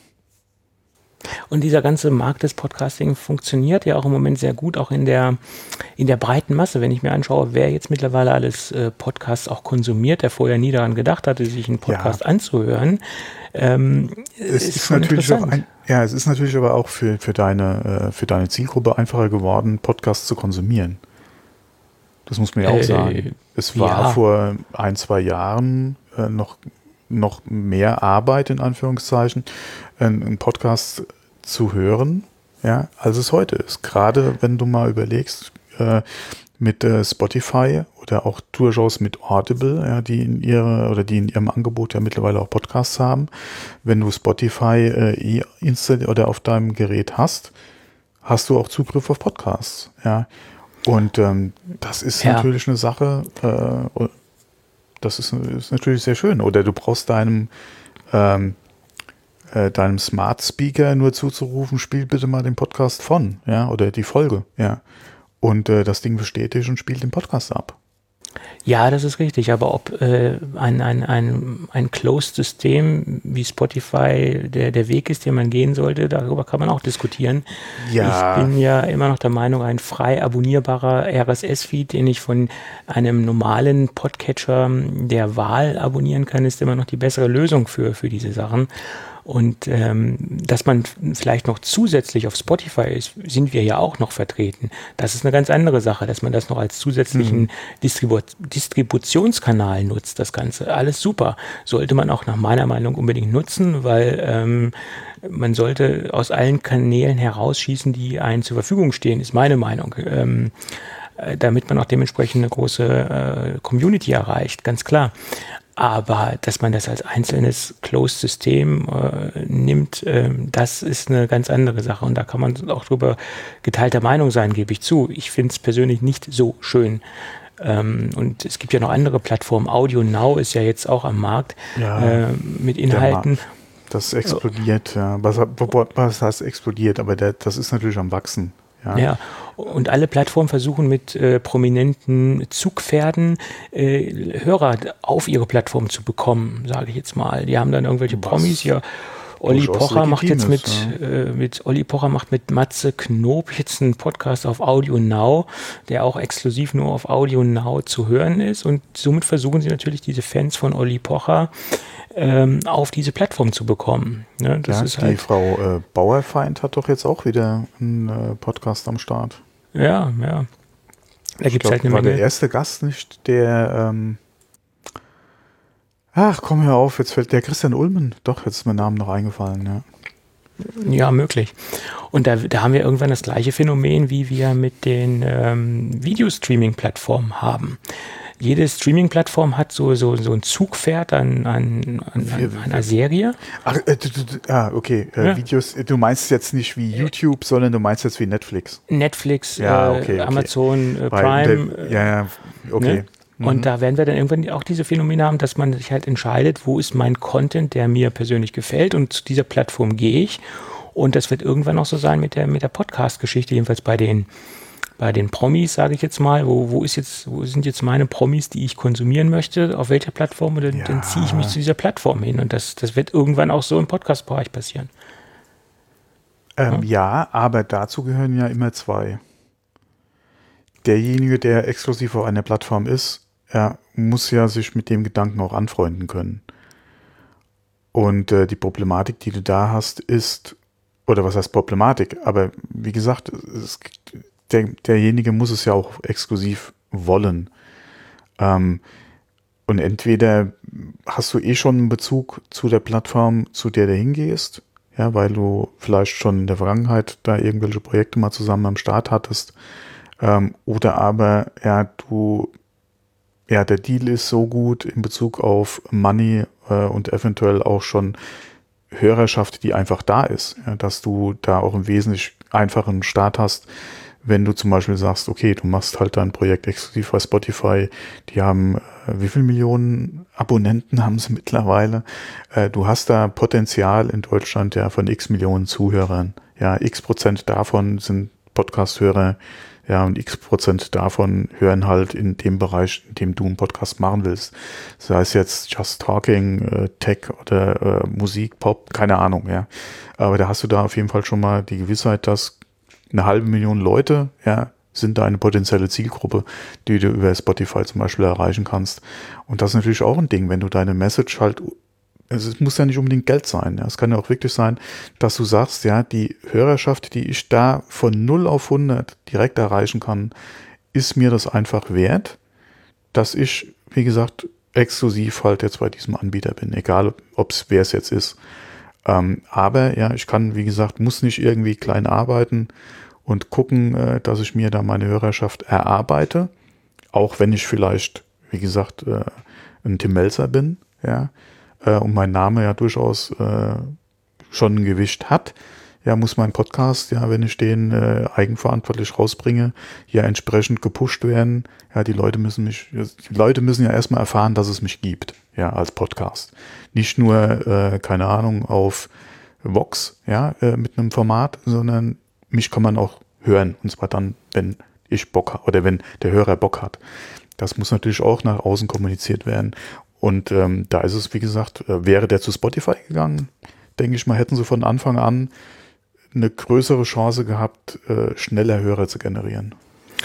Und dieser ganze Markt des Podcasting funktioniert ja auch im Moment sehr gut, auch in der, in der breiten Masse. Wenn ich mir anschaue, wer jetzt mittlerweile alles äh, Podcasts auch konsumiert, der vorher nie daran gedacht hatte, sich einen Podcast Ja. anzuhören, ähm, Es ist ist schon natürlich auch interessant. ein, ja, es ist natürlich aber auch für, für deine, äh, für deine Zielgruppe einfacher geworden, Podcasts zu konsumieren. Das muss man ja auch Äh, sagen. Es war ja. vor ein, zwei Jahren äh, noch, noch mehr Arbeit, in Anführungszeichen, einen, einen Podcast zu hören, ja, als es heute ist. Gerade wenn du mal überlegst, äh, mit äh, Spotify oder auch durchaus mit Audible, ja, die in ihre oder die in ihrem Angebot ja mittlerweile auch Podcasts haben. Wenn du Spotify äh, eh installiert oder auf deinem Gerät hast, hast du auch Zugriff auf Podcasts, ja. Und ähm, das ist Ja. natürlich eine Sache, äh, das ist, ist natürlich sehr schön. Oder du brauchst deinem ähm, äh, deinem Smart Speaker nur zuzurufen, spiel bitte mal den Podcast von, ja, oder die Folge, ja. Und äh, das Ding bestätigt und spielt den Podcast ab. Ja, das ist richtig, aber ob äh, ein, ein, ein, ein Closed-System wie Spotify der, der Weg ist, den man gehen sollte, darüber kann man auch diskutieren. Ja. Ich bin ja immer noch der Meinung, ein frei abonnierbarer R S S-Feed, den ich von einem normalen Podcatcher der Wahl abonnieren kann, ist immer noch die bessere Lösung für, für diese Sachen. Und ähm, dass man vielleicht noch zusätzlich auf Spotify ist, sind wir ja auch noch vertreten. Das ist eine ganz andere Sache, dass man das noch als zusätzlichen Mhm. Distribu Distributionskanal nutzt, das Ganze. Alles super. Sollte man auch nach meiner Meinung unbedingt nutzen, weil ähm, man sollte aus allen Kanälen herausschießen, die einem zur Verfügung stehen, ist meine Meinung. Ähm, äh, damit man auch dementsprechend eine große äh, Community erreicht, ganz klar. Aber dass man das als einzelnes Closed-System äh, nimmt, äh, das ist eine ganz andere Sache. Und da kann man auch drüber geteilter Meinung sein, gebe ich zu. Ich finde es persönlich nicht so schön. Ähm, und es gibt ja noch andere Plattformen. Audio Now ist ja jetzt auch am Markt ja, äh, mit Inhalten. Das explodiert, ja. Was, was heißt explodiert? Aber der, das ist natürlich am Wachsen. Ja. ja, und alle Plattformen versuchen mit äh, prominenten Zugpferden äh, Hörer auf ihre Plattform zu bekommen, sage ich jetzt mal. Die haben dann irgendwelche Was Promis hier. Olli Pocher macht jetzt mit, ja. äh, mit Olli Pocher macht mit Matze Knob jetzt einen Podcast auf Audio Now, der auch exklusiv nur auf Audio Now zu hören ist. Und somit versuchen sie natürlich diese Fans von Olli Pocher ähm, auf diese Plattform zu bekommen. Ja, das ja, ist die halt, Frau äh, Bauerfeind hat doch jetzt auch wieder einen äh, Podcast am Start. Ja, ja. Da gibt es halt eine war Menge. Der erste Gast nicht, der ähm, ach, komm hör auf, jetzt fällt der Christian Ulmen. Doch, jetzt ist mein Name noch eingefallen, ja. Ja, möglich. Und da, da haben wir irgendwann das gleiche Phänomen, wie wir mit den ähm, Videostreaming-Plattformen haben. Jede Streaming-Plattform hat so, so, so ein Zugpferd an, an, an, an einer Serie. Ach, äh, du, du, ah, okay. Äh, Ja. Videos, du meinst jetzt nicht wie YouTube, sondern du meinst jetzt wie Netflix. Netflix, Ja, äh, okay, okay. Amazon äh, Weil Prime. der, ja, ja, okay. Ne? Und da werden wir dann irgendwann auch diese Phänomene haben, dass man sich halt entscheidet, wo ist mein Content, der mir persönlich gefällt, und zu dieser Plattform gehe ich. Und das wird irgendwann auch so sein mit der, mit der Podcast-Geschichte, jedenfalls bei den, bei den Promis, sage ich jetzt mal. Wo, wo ist jetzt, wo sind jetzt meine Promis, die ich konsumieren möchte, auf welcher Plattform? Und dann, Ja. dann ziehe ich mich zu dieser Plattform hin. Und das, das wird irgendwann auch so im Podcast-Bereich passieren. Ähm, ja, aber dazu gehören ja immer zwei. Derjenige, der exklusiv auf einer Plattform ist, er muss ja sich mit dem Gedanken auch anfreunden können. Und äh, die Problematik, die du da hast, ist, oder was heißt Problematik? Aber wie gesagt, es, der, derjenige muss es ja auch exklusiv wollen. Ähm, und entweder hast du eh schon einen Bezug zu der Plattform, zu der du hingehst, ja, weil du vielleicht schon in der Vergangenheit da irgendwelche Projekte mal zusammen am Start hattest, ähm, oder aber, ja, du, ja, der Deal ist so gut in Bezug auf Money äh, und eventuell auch schon Hörerschaft, die einfach da ist, ja, dass du da auch einen wesentlich einfachen Start hast, wenn du zum Beispiel sagst, okay, du machst halt dein Projekt exklusiv bei Spotify, die haben, äh, wie viele Millionen Abonnenten haben sie mittlerweile? Äh, du hast da Potenzial in Deutschland ja von x Millionen Zuhörern, ja, x Prozent davon sind Podcast-Hörer, ja, und x Prozent davon hören halt in dem Bereich, in dem du einen Podcast machen willst. Sei es jetzt Just Talking, äh, Tech oder äh, Musik, Pop, keine Ahnung, ja. Aber da hast du da auf jeden Fall schon mal die Gewissheit, dass eine halbe Million Leute, ja, sind da eine potenzielle Zielgruppe, die du über Spotify zum Beispiel erreichen kannst. Und das ist natürlich auch ein Ding, wenn du deine Message halt, also es muss ja nicht unbedingt Geld sein. Ja. Es kann ja auch wirklich sein, dass du sagst, ja, die Hörerschaft, die ich da von null auf hundert direkt erreichen kann, ist mir das einfach wert, dass ich, wie gesagt, exklusiv halt jetzt bei diesem Anbieter bin, egal ob es wer es jetzt ist. Ähm, aber ja, ich kann, wie gesagt, muss nicht irgendwie klein arbeiten und gucken, äh, dass ich mir da meine Hörerschaft erarbeite, auch wenn ich vielleicht, wie gesagt, äh, ein Tim Melzer bin, ja, äh, und mein Name ja durchaus äh, schon ein Gewicht hat, ja, muss mein Podcast, ja, wenn ich den äh, eigenverantwortlich rausbringe, ja entsprechend gepusht werden. Ja, die Leute müssen mich, die Leute müssen ja erstmal erfahren, dass es mich gibt, ja, als Podcast. Nicht nur, äh, keine Ahnung, auf Vox, ja, äh, mit einem Format, sondern mich kann man auch hören. Und zwar dann, wenn ich Bock habe oder wenn der Hörer Bock hat. Das muss natürlich auch nach außen kommuniziert werden. Und ähm, da ist es, wie gesagt, äh, wäre der zu Spotify gegangen, denke ich mal, hätten sie von Anfang an eine größere Chance gehabt, äh, schneller Hörer zu generieren.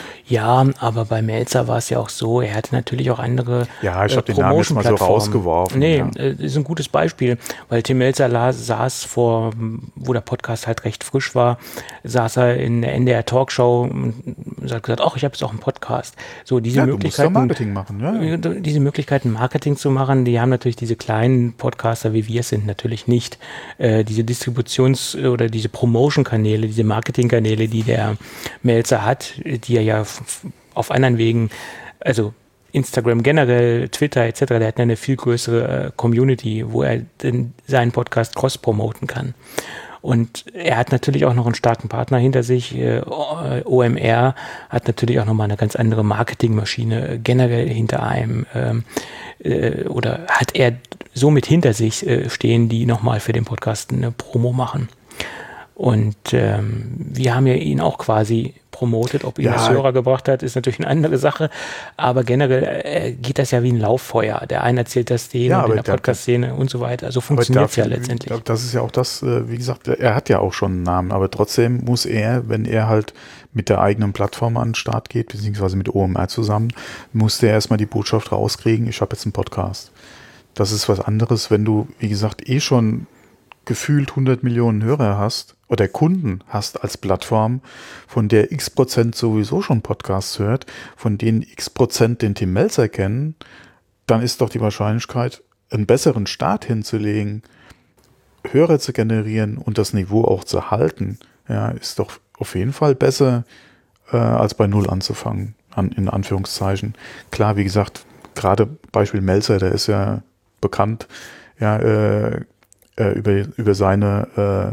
Ja, aber bei Melzer war es ja auch so, er hatte natürlich auch andere Ja, ich äh, habe den Namen jetzt mal so rausgeworfen. Nee, ja. äh, ist ein gutes Beispiel, weil Tim Melzer la- saß vor, wo der Podcast halt recht frisch war, saß er in der N D R Talkshow und hat gesagt, ach, ich habe jetzt auch einen Podcast. So diese Ja, du musst Möglichkeiten, ja Marketing machen, ja. diese Möglichkeiten Marketing zu machen, die haben natürlich diese kleinen Podcaster, wie wir es sind, natürlich nicht. Äh, diese Distributions- oder diese Promotion-Kanäle, diese Marketing-Kanäle, die der Melzer hat, die er ja f- auf anderen Wegen, also Instagram generell, Twitter et cetera, der hat eine viel größere äh, Community, wo er den, seinen Podcast cross-promoten kann. Und er hat natürlich auch noch einen starken Partner hinter sich. Äh, O M R hat natürlich auch nochmal eine ganz andere Marketingmaschine äh, generell hinter einem. Ähm, äh, oder hat er somit hinter sich äh, stehen, die nochmal für den Podcast eine Promo machen. Und ähm, wir haben ja ihn auch quasi promotet. Ob ihn Ja. das Hörer gebracht hat, ist natürlich eine andere Sache. Aber generell äh, geht das ja wie ein Lauffeuer. Der eine erzählt das denen Ja, und aber in der der- Podcast-Szene und so weiter. So Aber funktioniert es ja dafür- letztendlich. Das ist ja auch das, äh, wie gesagt, er hat ja auch schon einen Namen, aber trotzdem muss er, wenn er halt mit der eigenen Plattform an den Start geht, beziehungsweise mit O M R zusammen, muss der erstmal die Botschaft rauskriegen, ich habe jetzt einen Podcast. Das ist was anderes, wenn du, wie gesagt, eh schon gefühlt hundert Millionen Hörer hast oder Kunden hast als Plattform, von der x Prozent sowieso schon Podcasts hört, von denen x Prozent den Tim Melzer kennen, dann ist doch die Wahrscheinlichkeit, einen besseren Start hinzulegen, Hörer zu generieren und das Niveau auch zu halten, ja, ist doch auf jeden Fall besser, äh, als bei Null anzufangen, an, in Anführungszeichen. Klar, wie gesagt, gerade Beispiel Melzer, der ist ja bekannt, ja, äh, äh, über, über seine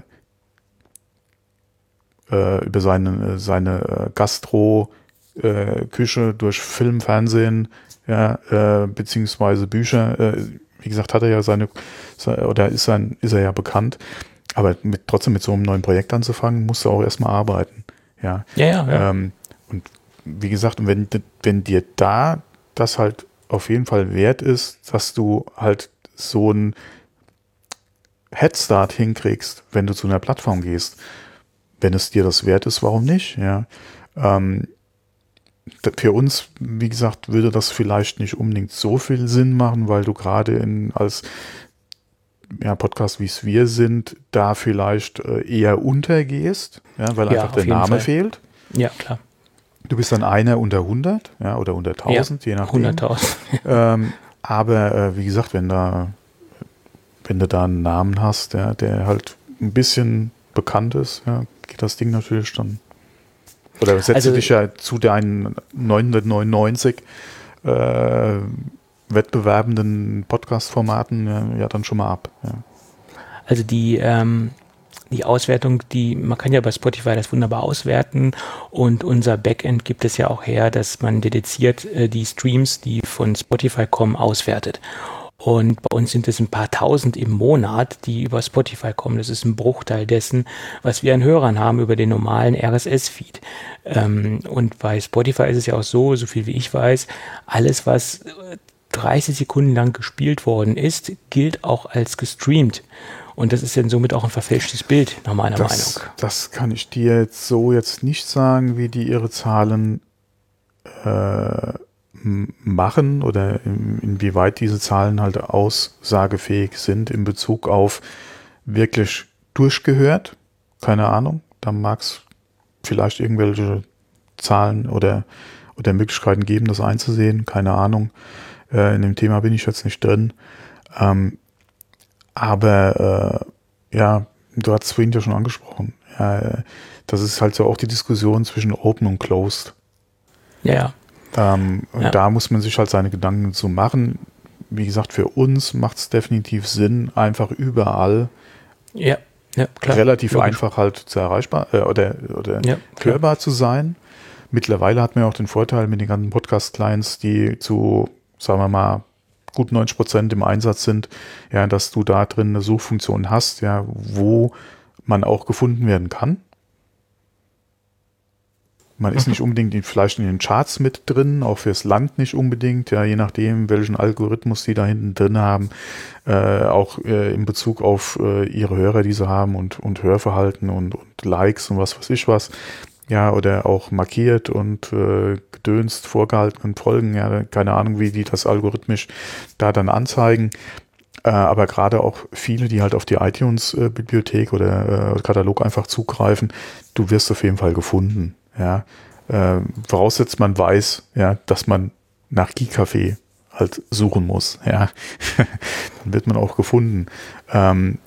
äh, äh, über seine, seine äh, Gastro-Küche durch Film, Fernsehen, ja, äh, beziehungsweise Bücher, äh, wie gesagt, hat er ja seine, oder ist, sein, ist er ja bekannt, aber mit, trotzdem mit so einem neuen Projekt anzufangen, musst du auch erstmal arbeiten. Ja, Ja, ja, ja. Ähm, und wie gesagt, wenn, wenn dir da das halt auf jeden Fall wert ist, dass du halt so ein Headstart hinkriegst, wenn du zu einer Plattform gehst, wenn es dir das wert ist, warum nicht? Ja, ähm, für uns, wie gesagt, würde das vielleicht nicht unbedingt so viel Sinn machen, weil du gerade in als ja, Podcast, wie es wir sind, da vielleicht äh, eher untergehst, ja, weil Ja, einfach auf der jeden Name Fall. fehlt. Ja, klar. Du bist dann einer unter hundert, ja, oder unter tausend, je nachdem. hunderttausend. Ähm, aber äh, wie gesagt, wenn da, wenn du da einen Namen hast, der, der halt ein bisschen bekannt ist, ja, geht das Ding natürlich dann. Oder setzt Also- du dich ja zu deinen neunhundertneunundneunzig äh, wettbewerbenden Podcast-Formaten ja, ja dann schon mal ab. Ja. Also die, ähm, die Auswertung, die, man kann ja bei Spotify das wunderbar auswerten und unser Backend gibt es ja auch her, dass man dediziert äh, die Streams, die von Spotify kommen, auswertet. Und bei uns sind es ein paar tausend im Monat, die über Spotify kommen. Das ist ein Bruchteil dessen, was wir an Hörern haben über den normalen R S S-Feed. Ähm, und bei Spotify ist es ja auch so, so viel wie ich weiß, alles, was dreißig Sekunden lang gespielt worden ist, gilt auch als gestreamt. Und das ist dann somit auch ein verfälschtes Bild, nach meiner Das, Meinung. das kann ich dir jetzt so jetzt nicht sagen, wie die ihre Zahlen äh, m- machen oder in, inwieweit diese Zahlen halt aussagefähig sind in Bezug auf wirklich durchgehört. Keine Ahnung. Da mag es vielleicht irgendwelche Zahlen oder, oder Möglichkeiten geben, das einzusehen. Keine Ahnung. Äh, in dem Thema bin ich jetzt nicht drin. Ähm, aber äh, ja, du hast es vorhin ja schon angesprochen. Ja, äh, das ist halt so auch die Diskussion zwischen Open und Closed. Ja, ja. Ähm, und Ja. da muss man sich halt seine Gedanken zu machen. Wie gesagt, für uns macht es definitiv Sinn, einfach überall Ja, ja, klar. relativ Logisch. einfach halt zu erreichbar äh, oder, oder Ja, klar. hörbar zu sein. Mittlerweile hat man ja auch den Vorteil mit den ganzen Podcast-Clients, die zu, sagen wir mal, gut neunzig Prozent im Einsatz sind, ja, dass du da drin eine Suchfunktion hast, ja, wo man auch gefunden werden kann. Man ist nicht unbedingt in, vielleicht in den Charts mit drin, auch fürs Land nicht unbedingt, ja, je nachdem, welchen Algorithmus die da hinten drin haben, äh, auch äh, in Bezug auf äh, ihre Hörer, die sie haben und, und Hörverhalten und, und Likes und was weiß ich was, ja, oder auch markiert und äh, gedönst, vorgehalten und Folgen, ja, keine Ahnung, wie die das algorithmisch da dann anzeigen. Äh, aber gerade auch viele, die halt auf die iTunes-Bibliothek oder äh, Katalog einfach zugreifen, du wirst auf jeden Fall gefunden. Ja, äh, voraussetzt man weiß, ja, dass man nach Geek-Café halt suchen muss, ja, dann wird man auch gefunden. Ähm,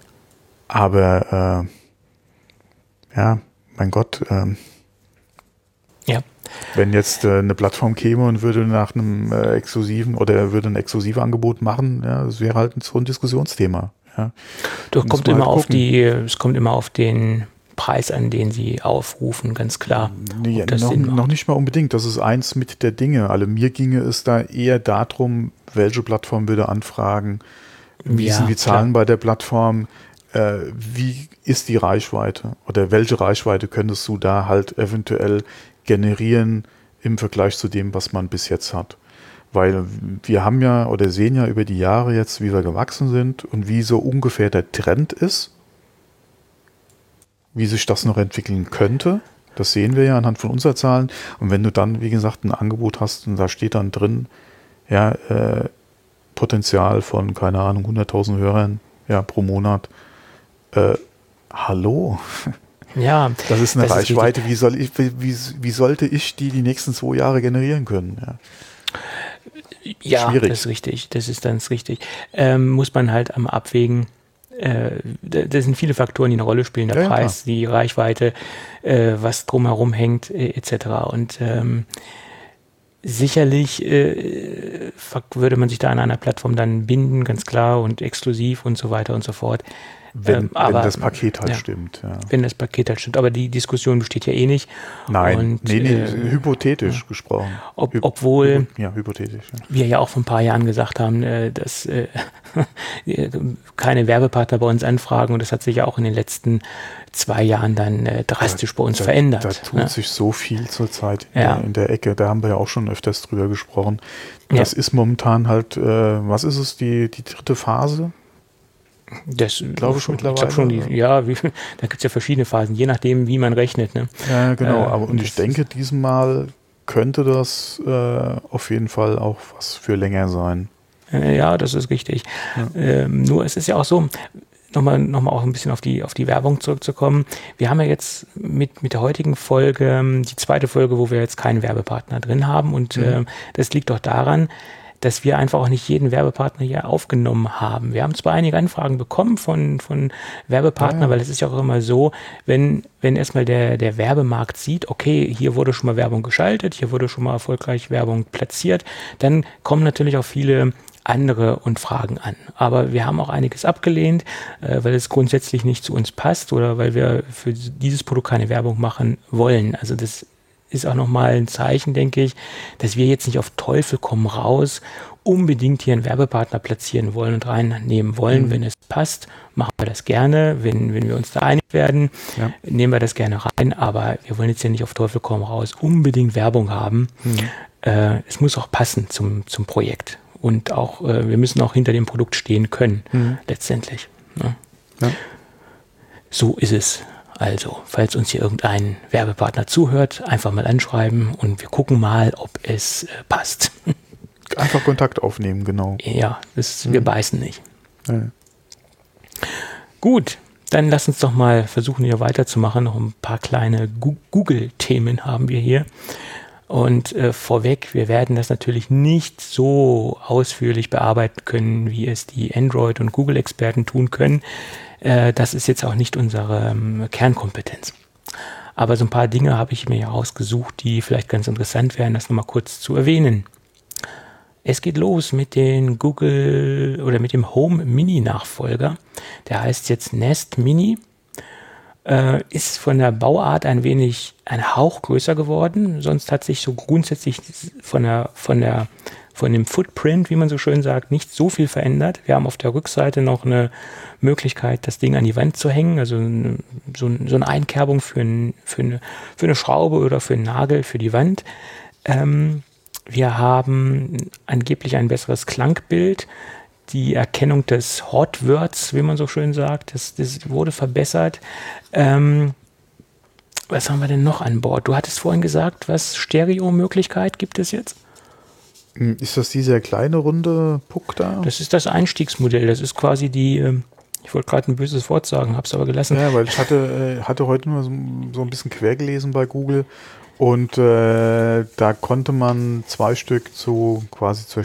aber äh, ja, mein Gott, ähm, Ja, Wenn jetzt äh, eine Plattform käme und würde nach einem äh, exklusiven oder würde ein exklusives Angebot machen, ja, das wäre halt so ein Diskussionsthema. Ja. Doch, kommt immer halt auf die, es kommt immer auf den Preis an, den sie aufrufen, ganz klar. Nee, noch, noch nicht mal unbedingt. Das ist eins mit der Dinge. Also mir ginge es da eher darum, welche Plattform würde anfragen, wie ja, sind die Zahlen klar. bei der Plattform, äh, wie ist die Reichweite oder welche Reichweite könntest du da halt eventuell generieren im Vergleich zu dem, was man bis jetzt hat. Weil wir haben ja oder sehen ja über die Jahre jetzt, wie wir gewachsen sind und wie so ungefähr der Trend ist, wie sich das noch entwickeln könnte. Das sehen wir ja anhand von unserer Zahlen. Und wenn du dann, wie gesagt, ein Angebot hast und da steht dann drin, ja, äh, Potenzial von, keine Ahnung, hunderttausend Hörern ja, pro Monat. Äh, hallo? Ja. Das ist eine das Reichweite. Ist wie, soll ich, wie, wie sollte ich die die nächsten zwei Jahre generieren können? Ja, ja Schwierig. Das ist richtig. Das ist ganz richtig. Ähm, muss man halt am Abwägen. Das sind viele Faktoren, die eine Rolle spielen. Der ja, Preis, ja. die Reichweite, äh, was drumherum hängt, äh, et cetera. Und ähm, sicherlich äh, würde man sich da an einer Plattform dann binden, ganz klar, und exklusiv und so weiter und so fort. Wenn, ähm, aber, wenn das Paket halt ja, stimmt. Ja. Wenn das Paket halt stimmt. Aber die Diskussion besteht ja eh nicht. Nein, und, nee, nee, äh, hypothetisch ja. gesprochen. Ob, obwohl ja, hypothetisch, ja. wir ja auch vor ein paar Jahren gesagt haben, äh, dass äh, keine Werbepartner bei uns anfragen. Und das hat sich ja auch in den letzten zwei Jahren dann äh, drastisch da, bei uns da, verändert. Da tut ne? sich so viel zurzeit ja. in, in der Ecke. Da haben wir ja auch schon öfters drüber gesprochen. Das ja. ist momentan halt, äh, was ist es, die, die dritte Phase? Das glaube ich schon mittlerweile. Ich schon die, ja, wie, da gibt es ja verschiedene Phasen, je nachdem, wie man rechnet. Ne? Ja, genau. Äh, aber und ich denke, diesmal könnte das äh, auf jeden Fall auch was für länger sein. Äh, ja, das ist richtig. Ja. Ähm, nur es ist ja auch so, nochmal noch mal auch ein bisschen auf die, auf die Werbung zurückzukommen. Wir haben ja jetzt mit, mit der heutigen Folge die zweite Folge, wo wir jetzt keinen Werbepartner drin haben. Und mhm. äh, das liegt doch daran, dass wir einfach auch nicht jeden Werbepartner hier aufgenommen haben. Wir haben zwar einige Anfragen bekommen von, von Werbepartnern, ja, ja. weil es ist ja auch immer so, wenn, wenn erstmal der, der Werbemarkt sieht, okay, hier wurde schon mal Werbung geschaltet, hier wurde schon mal erfolgreich Werbung platziert, dann kommen natürlich auch viele andere und Fragen an. Aber wir haben auch einiges abgelehnt, äh, weil es grundsätzlich nicht zu uns passt oder weil wir für dieses Produkt keine Werbung machen wollen. Also das ist auch nochmal ein Zeichen, denke ich, dass wir jetzt nicht auf Teufel komm raus unbedingt hier einen Werbepartner platzieren wollen und reinnehmen wollen. Mhm. Wenn es passt, machen wir das gerne. Wenn, wenn wir uns da einig werden, ja. nehmen wir das gerne rein. Aber wir wollen jetzt ja nicht auf Teufel komm raus unbedingt Werbung haben. Mhm. Äh, es muss auch passen zum, zum Projekt. Und auch, äh, wir müssen auch hinter dem Produkt stehen können, mhm. letztendlich. Ne? Ja. So ist es. Also, falls uns hier irgendein Werbepartner zuhört, einfach mal anschreiben und wir gucken mal, ob es äh, passt. Einfach Kontakt aufnehmen, genau. Ja, das, mhm. wir beißen nicht. Ja. Gut, dann lass uns doch mal versuchen, hier weiterzumachen. Noch ein paar kleine Gu- Google-Themen haben wir hier. Und äh, vorweg, wir werden das natürlich nicht so ausführlich bearbeiten können, wie es die Android- und Google-Experten tun können. Äh, das ist jetzt auch nicht unsere ähm, Kernkompetenz. Aber so ein paar Dinge habe ich mir rausgesucht, die vielleicht ganz interessant wären, das nochmal kurz zu erwähnen. Es geht los mit den Google oder mit dem Home Mini Nachfolger. Der heißt jetzt Nest Mini. Äh, ist von der Bauart ein wenig, ein Hauch größer geworden. Sonst hat sich so grundsätzlich von der, von der, von dem Footprint, wie man so schön sagt, nicht so viel verändert. Wir haben auf der Rückseite noch eine Möglichkeit, das Ding an die Wand zu hängen. Also eine, so, so eine Einkerbung für, ein, für, eine, für eine Schraube oder für einen Nagel für die Wand. Ähm, wir haben angeblich ein besseres Klangbild. Die Erkennung des Hotwords, wie man so schön sagt, das, das wurde verbessert. Ähm, was haben wir denn noch an Bord? Du hattest vorhin gesagt, was Stereo-Möglichkeit gibt es jetzt? Ist das dieser kleine runde Puck da? Das ist das Einstiegsmodell. Das ist quasi die, ähm, ich wollte gerade ein böses Wort sagen, habe es aber gelassen. Ja, weil ich hatte, äh, hatte heute nur so, so ein bisschen quer gelesen bei Google. Und äh, da konnte man zwei Stück zu quasi zur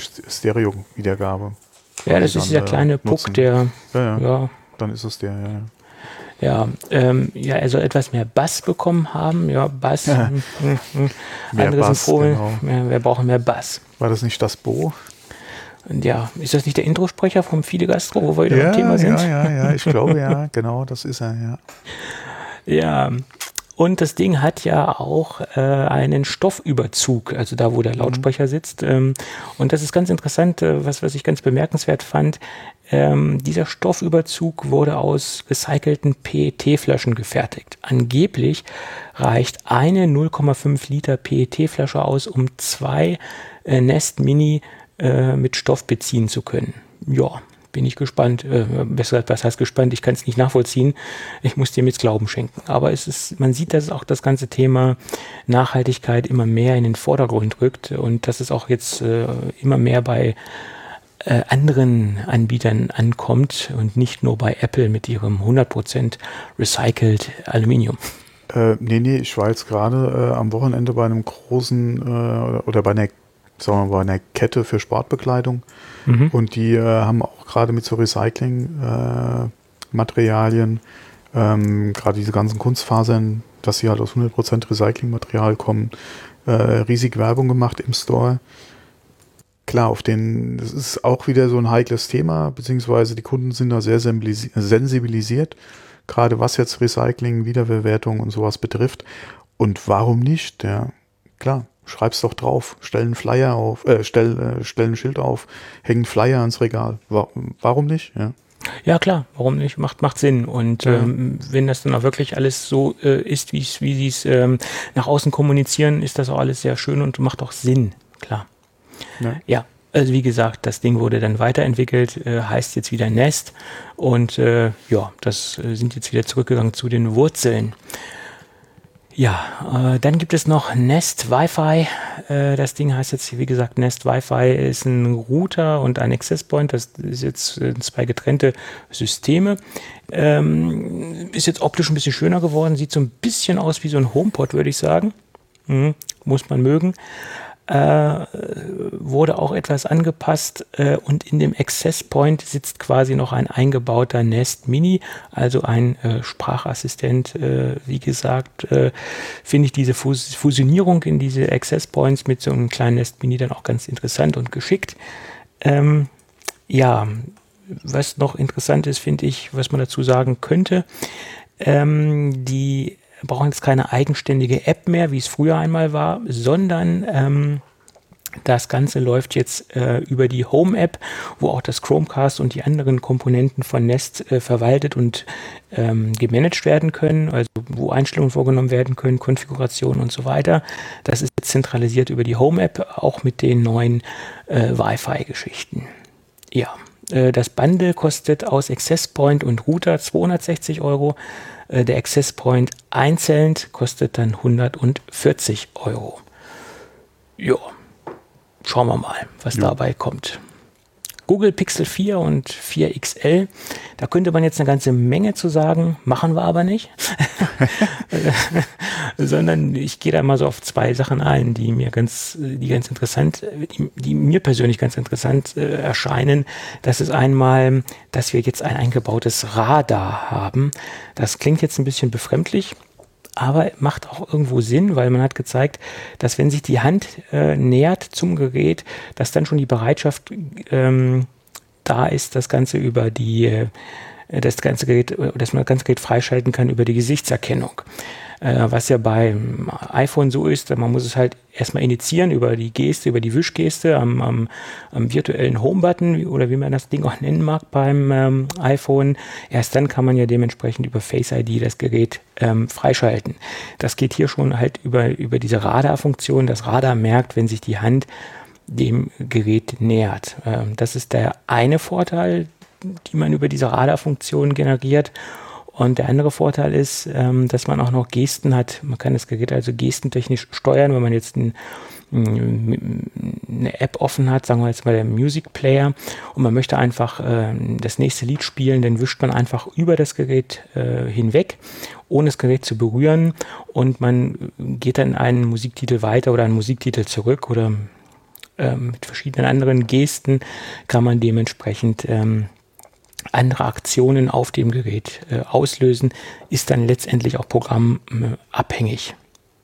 Stereo-Wiedergabe. Ja, das ist dieser kleine Puck, der, ja, ja. ja. Dann ist es der, ja. Ja, ähm, ja, er soll etwas mehr Bass bekommen haben. Ja, Bass. Ja. Hm, hm, hm. Mehr Andere Bass, sind froh, genau. ja, wir brauchen mehr Bass. War das nicht das Bo? Und ja, ist das nicht der Introsprecher vom Fide Gastro, wo wir wieder Ja, beim Thema sind? ja, ja, ja, ich glaube, ja, genau, das ist er, ja. Ja, und das Ding hat ja auch äh, einen Stoffüberzug, also da, wo der Lautsprecher sitzt. Ähm, und das ist ganz interessant, äh, was, was ich ganz bemerkenswert fand. Ähm, dieser Stoffüberzug wurde aus recycelten P E T-Flaschen gefertigt. Angeblich reicht eine null Komma fünf Liter P E T-Flasche aus, um zwei äh, Nest Mini äh, mit Stoff beziehen zu können. Ja, bin ich gespannt. Äh, besser gesagt, was heißt gespannt? Ich kann es nicht nachvollziehen. Ich muss dem jetzt Glauben schenken. Aber es ist, man sieht, dass auch das ganze Thema Nachhaltigkeit immer mehr in den Vordergrund rückt und dass es auch jetzt äh, immer mehr bei äh, anderen Anbietern ankommt und nicht nur bei Apple mit ihrem hundert Prozent recycelt Aluminium. Äh, nee, nee, ich war jetzt gerade äh, am Wochenende bei einem großen äh, oder, oder bei einer, sagen wir mal, bei einer Kette für Sportbekleidung mhm. und die äh, haben auch gerade mit so Recycling-Materialien, äh, ähm, gerade diese ganzen Kunstfasern, dass sie halt aus hundert Prozent Recyclingmaterial kommen, äh, riesig Werbung gemacht im Store. Klar, auf den, das ist auch wieder so ein heikles Thema, beziehungsweise die Kunden sind da sehr sensibilisiert, gerade was jetzt Recycling, Wiederverwertung und sowas betrifft. Und warum nicht? Ja, klar, schreib's doch drauf, stell einen Flyer auf, äh, stell, äh, stell ein Schild auf, häng einen Flyer ans Regal. Wa- warum nicht? Ja. Ja, klar, warum nicht? Macht, macht Sinn. Und Ja. ähm, wenn das dann auch wirklich alles so äh, ist, wie's, wie sie es ähm, nach außen kommunizieren, ist das auch alles sehr schön und macht auch Sinn, klar. Ja. Ja, also wie gesagt, das Ding wurde dann weiterentwickelt, äh, heißt jetzt wieder Nest und äh, ja, das äh, sind jetzt wieder zurückgegangen zu den Wurzeln. Ja, äh, dann gibt es noch Nest Wi-Fi. Äh, das Ding heißt jetzt, wie gesagt, Nest Wi-Fi ist ein Router und ein Access Point. Das ist jetzt äh, zwei getrennte Systeme. Ähm, ist jetzt optisch ein bisschen schöner geworden. Sieht so ein bisschen aus wie so ein HomePod, würde ich sagen. Mhm, muss man mögen. Äh, wurde auch etwas angepasst äh, und in dem Access Point sitzt quasi noch ein eingebauter Nest Mini, also ein äh, Sprachassistent. Äh, wie gesagt, äh, finde ich diese Fus- Fusionierung in diese Access Points mit so einem kleinen Nest Mini dann auch ganz interessant und geschickt. Ähm, ja, was noch interessant ist, finde ich, was man dazu sagen könnte, ähm, die brauchen jetzt keine eigenständige App mehr, wie es früher einmal war, sondern ähm, das Ganze läuft jetzt äh, über die Home-App, wo auch das Chromecast und die anderen Komponenten von Nest äh, verwaltet und ähm, gemanagt werden können, also wo Einstellungen vorgenommen werden können, Konfiguration und so weiter. Das ist jetzt zentralisiert über die Home-App, auch mit den neuen äh, Wi-Fi-Geschichten. Ja, äh, das Bundle kostet aus Access Point und Router zweihundertsechzig Euro. Der Access Point einzeln kostet dann hundertvierzig Euro. Ja, schauen wir mal, was Jo. dabei kommt. Google Pixel vier und vier X L, da könnte man jetzt eine ganze Menge zu sagen, machen wir aber nicht. Sondern ich gehe da mal so auf zwei Sachen ein, die mir ganz, die ganz interessant, die, die mir persönlich ganz interessant äh, erscheinen. Das ist einmal, dass wir jetzt ein eingebautes Radar haben. Das klingt jetzt ein bisschen befremdlich, aber macht auch irgendwo Sinn, weil man hat gezeigt, dass wenn sich die Hand äh, nähert zum Gerät, dass dann schon die Bereitschaft ähm, da ist, das Ganze über die, äh, das ganze Gerät, dass man das ganze Gerät freischalten kann über die Gesichtserkennung. Äh, was ja beim iPhone so ist, man muss es halt erstmal initiieren über die Geste, über die Wischgeste am, am, am virtuellen Home-Button oder wie man das Ding auch nennen mag beim ähm, iPhone. Erst dann kann man ja dementsprechend über Face I D das Gerät ähm, freischalten. Das geht hier schon halt über, über diese Radar-Funktion. Das Radar merkt, wenn sich die Hand dem Gerät nähert. Ähm, das ist der eine Vorteil, die man über diese Radar-Funktion generiert. Und der andere Vorteil ist, ähm, dass man auch noch Gesten hat. Man kann das Gerät also gestentechnisch steuern, wenn man jetzt ein, eine App offen hat, sagen wir jetzt mal der Music Player, und man möchte einfach äh, das nächste Lied spielen, dann wischt man einfach über das Gerät äh, hinweg, ohne das Gerät zu berühren, und man geht dann einen Musiktitel weiter oder einen Musiktitel zurück, oder ähm, mit verschiedenen anderen Gesten kann man dementsprechend ähm, andere Aktionen auf dem Gerät äh, auslösen, ist dann letztendlich auch programmabhängig.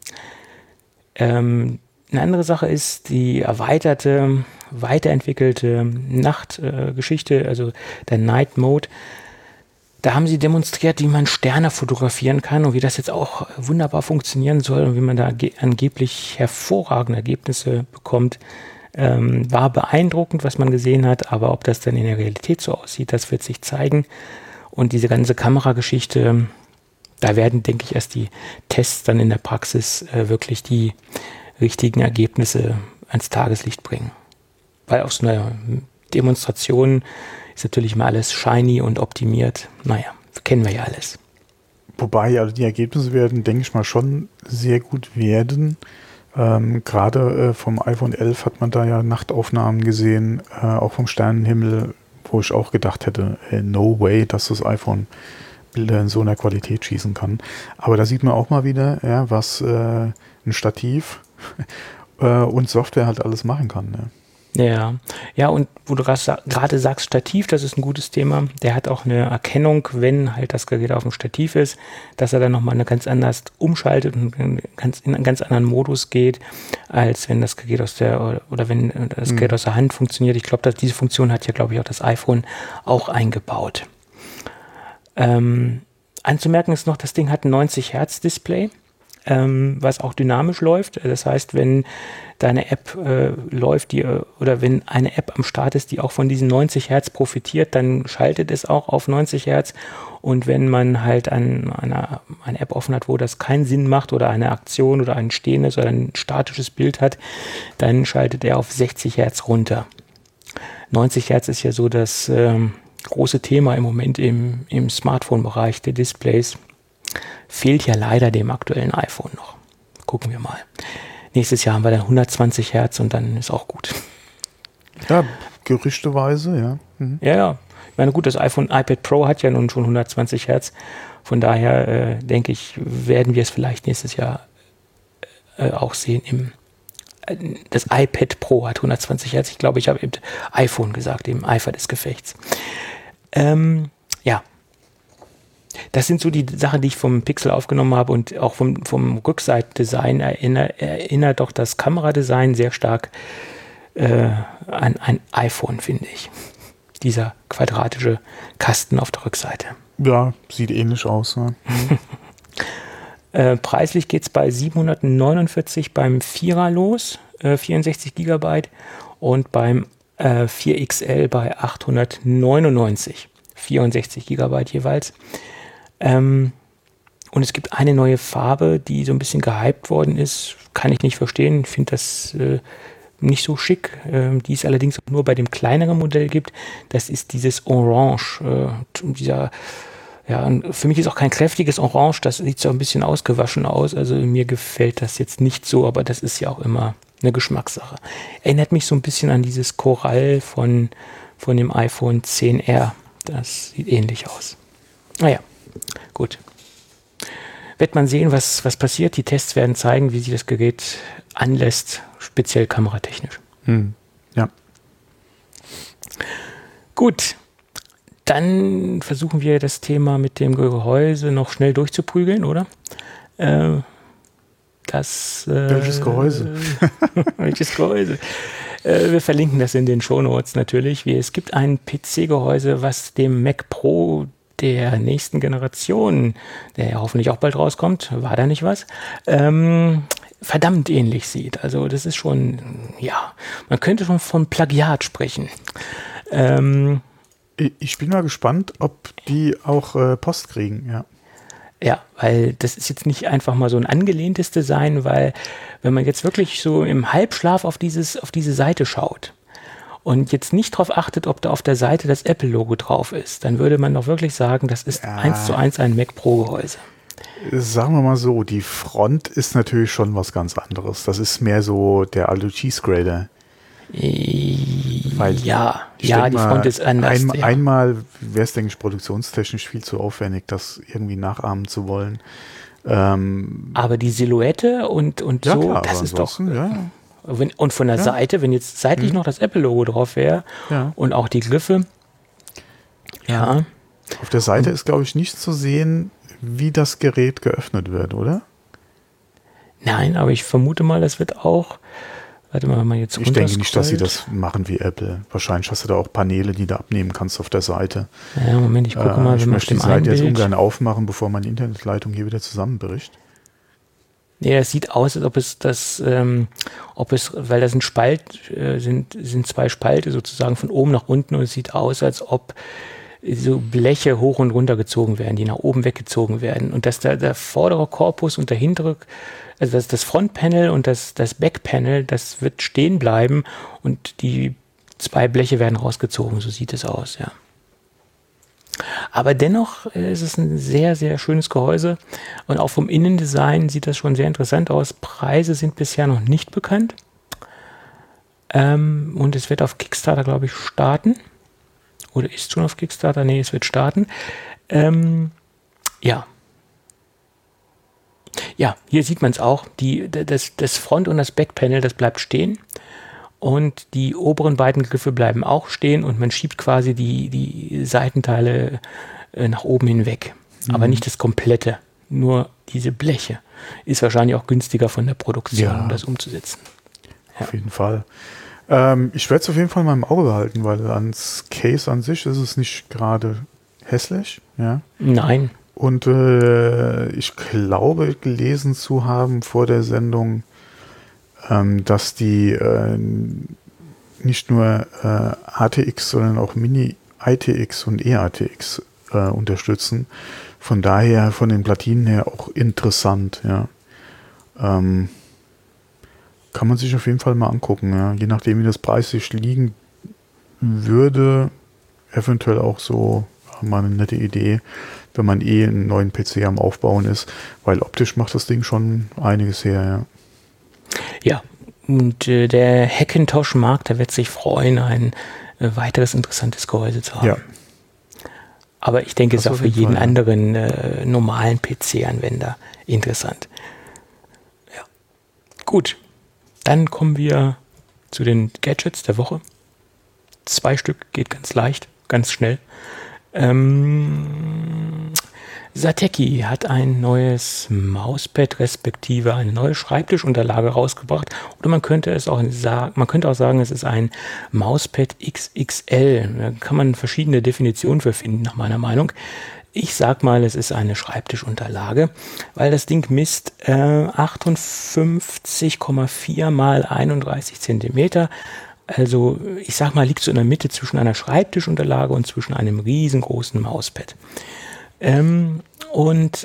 Ähm, eine andere Sache ist die erweiterte, weiterentwickelte Nachtgeschichte, äh, also der Night Mode. Da haben sie demonstriert, wie man Sterne fotografieren kann und wie das jetzt auch wunderbar funktionieren soll und wie man da angeblich hervorragende Ergebnisse bekommt. Ähm, war beeindruckend, was man gesehen hat, aber ob das dann in der Realität so aussieht, das wird sich zeigen. Und diese ganze Kamerageschichte, da werden, denke ich, erst die Tests dann in der Praxis äh, wirklich die richtigen Ergebnisse ans Tageslicht bringen. Weil aus einer Demonstration ist natürlich mal alles shiny und optimiert. Naja, kennen wir ja alles. Wobei, also die Ergebnisse werden, denke ich mal, schon sehr gut werden. Ähm, gerade äh, vom iPhone elf hat man da ja Nachtaufnahmen gesehen, äh, auch vom Sternenhimmel, wo ich auch gedacht hätte, äh, no way, dass das iPhone Bilder in so einer Qualität schießen kann. Aber da sieht man auch mal wieder, ja, was äh, ein Stativ äh, und Software halt alles machen kann. Ne? Ja, ja, und wo du gerade sagst, Stativ, das ist ein gutes Thema. Der hat auch eine Erkennung, wenn halt das Gerät auf dem Stativ ist, dass er dann nochmal eine ganz anders umschaltet und ganz, in einen ganz anderen Modus geht, als wenn das Gerät aus der, oder wenn das Gerät mhm. aus der Hand funktioniert. Ich glaube, dass diese Funktion hat ja, glaube ich, auch das iPhone auch eingebaut. Ähm, anzumerken ist noch, das Ding hat ein neunzig Hertz Display. Ähm, was auch dynamisch läuft. Das heißt, wenn deine App äh, läuft, die, oder wenn eine App am Start ist, die auch von diesen neunzig Hertz profitiert, dann schaltet es auch auf neunzig Hertz. Und wenn man halt an einer, eine App offen hat, wo das keinen Sinn macht oder eine Aktion oder ein stehendes oder ein statisches Bild hat, dann schaltet er auf sechzig Hertz runter. neunzig Hertz ist ja so das ähm, große Thema im Moment im, im Smartphone-Bereich der Displays. Fehlt ja leider dem aktuellen iPhone noch. Gucken wir mal. Nächstes Jahr haben wir dann hundertzwanzig Hertz und dann ist auch gut. Ja, gerüchteweise, ja. Mhm. Ja, ja. Ich meine, gut, das iPhone, iPad Pro hat ja nun schon hundertzwanzig Hertz. Von daher äh, denke ich, werden wir es vielleicht nächstes Jahr äh, auch sehen. Im, äh, das iPad Pro hat hundertzwanzig Hertz. Ich glaube, ich habe eben iPhone gesagt, im Eifer des Gefechts. Ähm, ja. Das sind so die Sachen, die ich vom Pixel aufgenommen habe und auch vom, vom Rückseitendesign erinnert, erinnert doch das Kameradesign sehr stark äh, an ein iPhone, finde ich. Dieser quadratische Kasten auf der Rückseite. Ja, sieht ähnlich aus. Ja. äh, preislich geht es bei siebenhundertneunundvierzig beim Vierer los, äh, vierundsechzig Gigabyte und beim äh, vier X L bei achthundertneunundneunzig, vierundsechzig Gigabyte jeweils. Ähm, und es gibt eine neue Farbe, die so ein bisschen gehypt worden ist. Kann ich nicht verstehen. Ich finde das äh, nicht so schick. Ähm, die es allerdings auch nur bei dem kleineren Modell gibt. Das ist dieses Orange. Äh, dieser, ja, für mich ist auch kein kräftiges Orange. Das sieht so ein bisschen ausgewaschen aus. Also mir gefällt das jetzt nicht so, aber das ist ja auch immer eine Geschmackssache. Erinnert mich so ein bisschen an dieses Korall von, von dem iPhone zehn R. Das sieht ähnlich aus. Naja. Gut. Wird man sehen, was, was passiert. Die Tests werden zeigen, wie sich das Gerät anlässt, speziell kameratechnisch. Hm. Ja. Gut. Dann versuchen wir das Thema mit dem Gehäuse noch schnell durchzuprügeln, oder? Äh, das, äh, welches Gehäuse? welches Gehäuse? Äh, wir verlinken das in den Shownotes natürlich. Wie, es gibt ein P C-Gehäuse, was dem Mac Pro der nächsten Generation, der ja hoffentlich auch bald rauskommt, war da nicht was, ähm, verdammt ähnlich sieht. Also das ist schon, ja, man könnte schon von Plagiat sprechen. Ähm, ich bin mal gespannt, ob die auch äh, Post kriegen, ja. Ja, weil das ist jetzt nicht einfach mal so ein angelehntes Design, weil wenn man jetzt wirklich so im Halbschlaf auf dieses, auf diese Seite schaut, und jetzt nicht darauf achtet, ob da auf der Seite das Apple-Logo drauf ist, dann würde man doch wirklich sagen, das ist ja eins zu eins ein Mac Pro-Gehäuse. Sagen wir mal so, die Front ist natürlich schon was ganz anderes. Das ist mehr so der Alu Cheese Grader. Weil ja, ja, die Front ist anders. Ein, ja. Einmal wäre es, denke ich, produktionstechnisch viel zu aufwendig, das irgendwie nachahmen zu wollen. Ähm, aber die Silhouette und, und ja, so, klar, das ist doch... Ja. Wenn, und von der ja. Seite, wenn jetzt seitlich mhm. noch das Apple-Logo drauf wäre ja. und auch die Griffe, Ja. Auf der Seite ist, glaube ich, nicht zu sehen, wie das Gerät geöffnet wird, oder? Nein, aber ich vermute mal, das wird auch, warte mal, wenn man jetzt Ich denke nicht, dass sie das machen wie Apple. Wahrscheinlich hast du da auch Paneele, die du abnehmen kannst auf der Seite. Ja, Moment, ich gucke äh, mal, ich wenn man auf möchte dem die Seite jetzt Bild, ungern aufmachen, bevor meine Internetleitung hier wieder zusammenbricht. nee, das sieht aus, als ob es das, ähm, ob es, weil das ein Spalt, äh, sind, sind zwei Spalte sozusagen von oben nach unten und es sieht aus, als ob so Bleche hoch und runter gezogen werden, die nach oben weggezogen werden. Und dass der, der vordere Korpus und der hintere, also das, das Frontpanel und das, das Backpanel, das wird stehen bleiben und die zwei Bleche werden rausgezogen, so sieht es aus, ja. Aber dennoch äh, ist es ein sehr, sehr schönes Gehäuse und auch vom Innendesign sieht das schon sehr interessant aus. Preise sind bisher noch nicht bekannt ähm, und es wird auf Kickstarter, glaube ich, starten. Oder ist schon auf Kickstarter? Nee, es wird starten. Ähm, ja. Ja, hier sieht man es auch. Die, das, das Front- und das Backpanel, das bleibt stehen. Und die oberen beiden Griffe bleiben auch stehen und man schiebt quasi die, die Seitenteile äh, nach oben hinweg. Mhm. Aber nicht das komplette, nur diese Bleche. Ist wahrscheinlich auch günstiger von der Produktion, ja, um das umzusetzen. Ja. Auf jeden Fall. Ähm, ich werde es auf jeden Fall mal im Auge behalten, weil ans Case an sich ist es nicht gerade hässlich. Ja. Nein. Und äh, ich glaube, gelesen zu haben vor der Sendung, ähm, dass die äh, nicht nur äh, A T X, sondern auch Mini-I T X und E A T X äh, unterstützen. Von daher, von den Platinen her auch interessant. Ja. Ähm, kann man sich auf jeden Fall mal angucken. Ja. Je nachdem, wie das preislich liegen würde, eventuell auch so mal eine nette Idee, wenn man eh einen neuen P C am Aufbauen ist, weil optisch macht das Ding schon einiges her. Ja. Ja, und äh, der Hackintosh-Markt, der wird sich freuen, ein äh, weiteres interessantes Gehäuse zu haben. Ja. Aber ich denke, es ist auch für jeden Fall, anderen äh, normalen P C-Anwender interessant. Ja. Gut, dann kommen wir zu den Gadgets der Woche. Zwei Stück, geht ganz leicht, ganz schnell. Ähm, Satechi hat ein neues Mauspad respektive eine neue Schreibtischunterlage rausgebracht. Oder man könnte es auch sagen, man könnte auch sagen, es ist ein Mauspad X X L. Da kann man verschiedene Definitionen für finden, nach meiner Meinung. Ich sag mal, es ist eine Schreibtischunterlage, weil das Ding misst äh, achtundfünfzig Komma vier mal einunddreißig Zentimeter. Also ich sag mal, liegt so in der Mitte zwischen einer Schreibtischunterlage und zwischen einem riesengroßen Mauspad. Ähm, und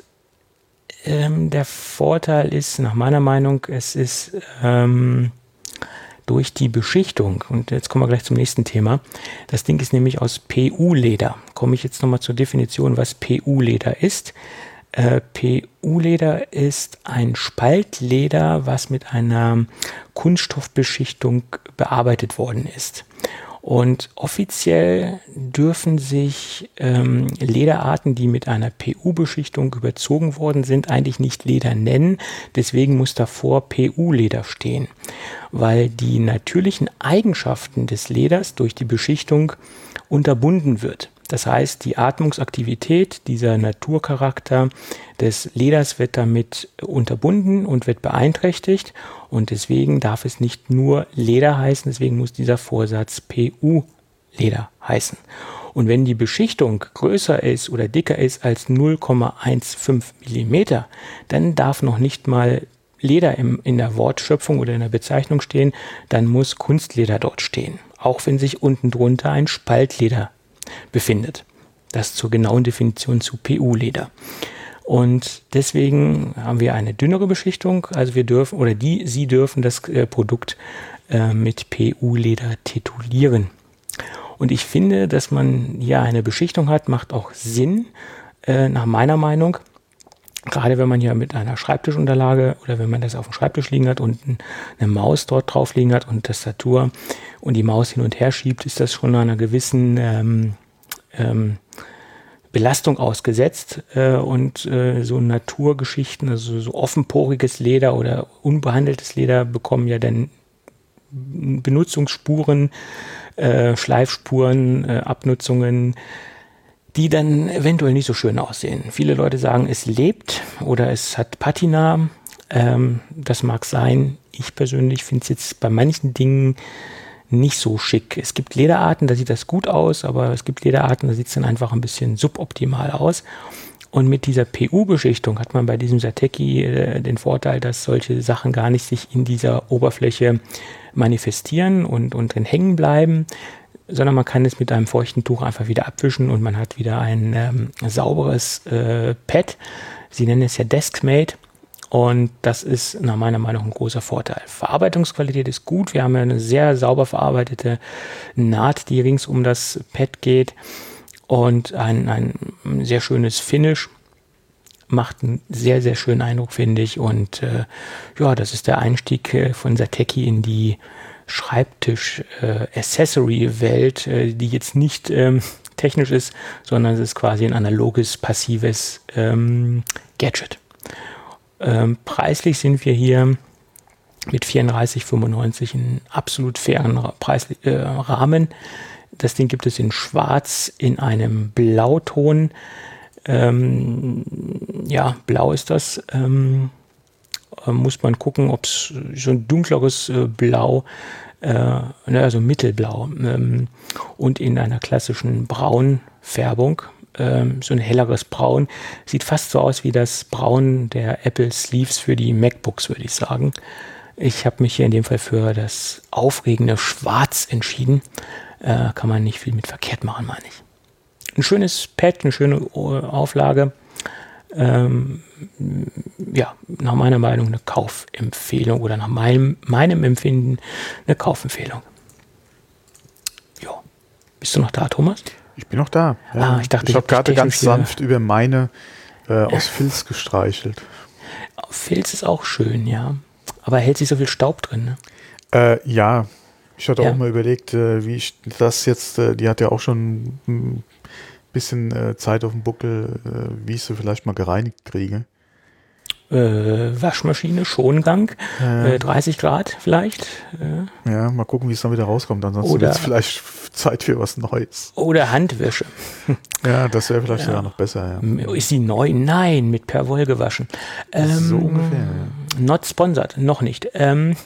ähm, der Vorteil ist, nach meiner Meinung, es ist ähm, durch die Beschichtung, und jetzt kommen wir gleich zum nächsten Thema, das Ding ist nämlich aus P U-Leder. Komme ich jetzt nochmal zur Definition, was P U-Leder ist. Äh, P U-Leder ist ein Spaltleder, was mit einer Kunststoffbeschichtung bearbeitet worden ist. Und offiziell dürfen sich ähm, Lederarten, die mit einer P U-Beschichtung überzogen worden sind, eigentlich nicht Leder nennen. Deswegen muss davor P U-Leder stehen, weil die natürlichen Eigenschaften des Leders durch die Beschichtung unterbunden wird. Das heißt, die Atmungsaktivität, dieser Naturcharakter des Leders wird damit unterbunden und wird beeinträchtigt. Und deswegen darf es nicht nur Leder heißen, deswegen muss dieser Vorsatz P U-Leder heißen. Und wenn die Beschichtung größer ist oder dicker ist als null Komma fünfzehn Millimeter, dann darf noch nicht mal Leder im, in der Wortschöpfung oder in der Bezeichnung stehen, dann muss Kunstleder dort stehen. Auch wenn sich unten drunter ein Spaltleder befindet. Das zur genauen Definition zu P U-Leder. Und deswegen haben wir eine dünnere Beschichtung, also wir dürfen, oder die, Sie dürfen das äh, Produkt äh, mit P U-Leder titulieren. Und ich finde, dass man hier eine Beschichtung hat, macht auch Sinn, äh, nach meiner Meinung. Gerade wenn man hier mit einer Schreibtischunterlage oder wenn man das auf dem Schreibtisch liegen hat und eine Maus dort drauf liegen hat und Tastatur und die Maus hin und her schiebt, ist das schon einer gewissen ähm, ähm, Belastung ausgesetzt. Äh, und äh, so Naturgeschichten, also so offenporiges Leder oder unbehandeltes Leder bekommen ja dann Benutzungsspuren, äh, Schleifspuren, äh, Abnutzungen. die dann eventuell nicht so schön aussehen. Viele Leute sagen, es lebt oder es hat Patina. Ähm, das mag sein. Ich persönlich finde es jetzt bei manchen Dingen nicht so schick. Es gibt Lederarten, da sieht das gut aus, aber es gibt Lederarten, da sieht es dann einfach ein bisschen suboptimal aus. Und mit dieser P U-Beschichtung hat man bei diesem Satechi äh, den Vorteil, dass solche Sachen gar nicht sich in dieser Oberfläche manifestieren und, und drin hängen bleiben, sondern man kann es mit einem feuchten Tuch einfach wieder abwischen und man hat wieder ein ähm, sauberes äh, Pad. Sie nennen es ja Deskmate. Und das ist nach meiner Meinung ein großer Vorteil. Verarbeitungsqualität ist gut. Wir haben ja eine sehr sauber verarbeitete Naht, die rings um das Pad geht. Und ein, ein sehr schönes Finish. Macht einen sehr, sehr schönen Eindruck, finde ich. Und äh, ja, das ist der Einstieg äh, von Satechi in die Schreibtisch-Accessory-Welt, äh, äh, die jetzt nicht ähm, technisch ist, sondern es ist quasi ein analoges, passives ähm, Gadget. Ähm, preislich sind wir hier mit vierunddreißig fünfundneunzig in absolut fairen Preis, äh, Rahmen. Das Ding gibt es in Schwarz, in einem Blauton. Ähm, ja, blau ist das. Ähm, äh, muss man gucken, ob es so ein dunkleres äh, Blau, äh, also mittelblau ähm, und in einer klassischen Braunfärbung. So ein helleres Braun. Sieht fast so aus wie das Braun der Apple Sleeves für die MacBooks, würde ich sagen. Ich habe mich hier in dem Fall für das aufregende Schwarz entschieden. Äh, kann man nicht viel mit verkehrt machen, meine ich. Ein schönes Pad, eine schöne Auflage. Ähm, ja, nach meiner Meinung eine Kaufempfehlung oder nach meinem, meinem Empfinden eine Kaufempfehlung. Ja. Bist du noch da, Thomas? Ich bin noch da. Ja. Ah, ich dachte, ich habe gerade ganz sanft über meine äh, aus Filz gestreichelt. Filz ist auch schön, ja. Aber hält sich so viel Staub drin, ne? Äh, ja, ich hatte ja. auch mal überlegt, äh, wie ich das jetzt, äh, die hat ja auch schon ein bisschen äh, Zeit auf dem Buckel, äh, wie ich sie vielleicht mal gereinigt kriege. Äh, Waschmaschine, Schongang, äh, äh, dreißig Grad vielleicht. Äh. Ja, mal gucken, wie es dann wieder rauskommt. Ansonsten wird es vielleicht Zeit für was Neues. Oder Handwäsche. Ja, das wäre vielleicht ja. sogar noch besser. Ja. Ist sie neu? Nein, mit Perwoll gewaschen. Ähm, so ungefähr, ja. Not sponsored, noch nicht. Ähm,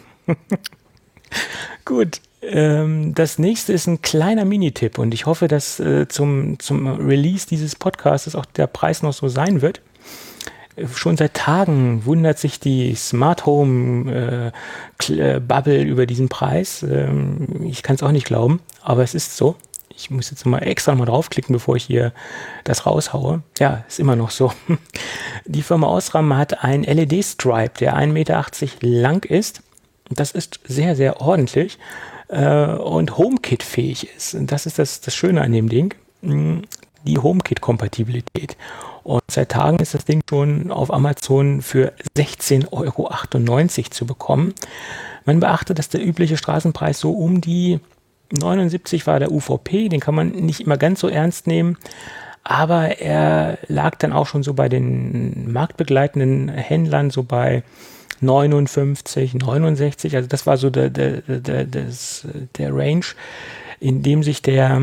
gut. Ähm, das nächste ist ein kleiner Minitipp und ich hoffe, dass äh, zum, zum Release dieses Podcasts auch der Preis noch so sein wird. Schon seit Tagen wundert sich die Smart Home äh, Bubble über diesen Preis. Ähm, ich kann es auch nicht glauben, aber es ist so. Ich muss jetzt mal extra mal draufklicken, bevor ich hier das raushaue. Ja, ist immer noch so. Die Firma Osram hat einen L E D-Stripe, der ein Meter achtzig lang ist. Das ist sehr, sehr ordentlich äh, und HomeKit-fähig ist. Und das ist das, das Schöne an dem Ding. Die HomeKit-Kompatibilität. Und seit Tagen ist das Ding schon auf Amazon für sechzehn Euro achtundneunzig zu bekommen. Man beachtet, dass der übliche Straßenpreis so um die neunundsiebzig war, der U V P. Den kann man nicht immer ganz so ernst nehmen. Aber er lag dann auch schon so bei den marktbegleitenden Händlern so bei neunundfünfzig, neunundsechzig. Also das war so der, der, der, das, der Range, in dem sich der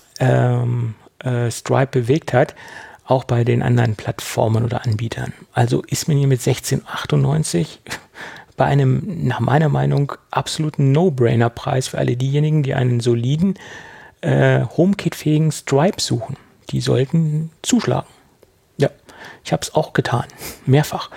ähm, äh, Stripe bewegt hat. Auch bei den anderen Plattformen oder Anbietern. Also ist man hier mit sechzehn Euro achtundneunzig bei einem, nach meiner Meinung, absoluten No-Brainer-Preis für alle diejenigen, die einen soliden, äh, HomeKit-fähigen Stripe suchen. Die sollten zuschlagen. Ja, ich habe es auch getan. Mehrfach.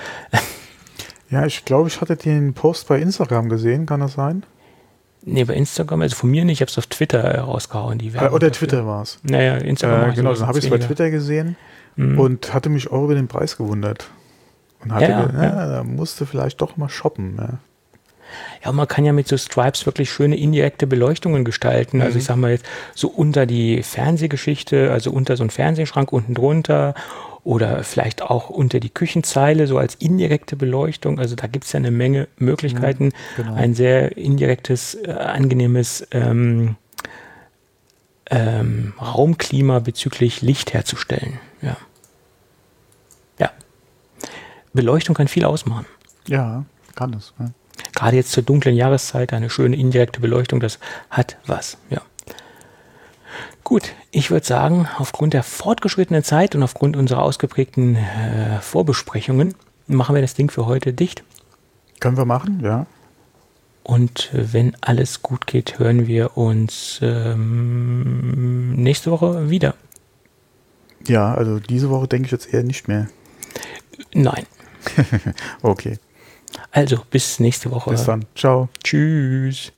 Ja, ich glaube, ich hatte den Post bei Instagram gesehen. Kann das sein? Nee, bei Instagram, also von mir nicht. Ich habe es auf Twitter rausgehauen. Die äh, oder Twitter war es. Naja, Instagram. Äh, genau, dann habe ich es bei Twitter gesehen. Und hatte mich auch über den Preis gewundert. Und hatte ja, gedacht, ja. ja, da musste vielleicht doch mal shoppen. Ja. Ja, man kann ja mit so Stripes wirklich schöne indirekte Beleuchtungen gestalten. Mhm. Also ich sag mal jetzt so unter die Fernsehgeschichte, also unter so einen Fernsehschrank unten drunter oder vielleicht auch unter die Küchenzeile, so als indirekte Beleuchtung. Also da gibt es ja eine Menge Möglichkeiten, mhm, genau. Ein sehr indirektes, äh, angenehmes ähm, ähm, Raumklima bezüglich Licht herzustellen. Ja. Ja. Beleuchtung kann viel ausmachen. Ja, kann es. Ja. Gerade jetzt zur dunklen Jahreszeit eine schöne indirekte Beleuchtung, das hat was. Ja. Gut, ich würde sagen, aufgrund der fortgeschrittenen Zeit und aufgrund unserer ausgeprägten äh, Vorbesprechungen machen wir das Ding für heute dicht. Können wir machen, ja. Und äh, wenn alles gut geht, hören wir uns ähm, nächste Woche wieder. Ja, also diese Woche denke ich jetzt eher nicht mehr. Nein. Okay. Also, bis nächste Woche. Bis dann. Ciao. Tschüss.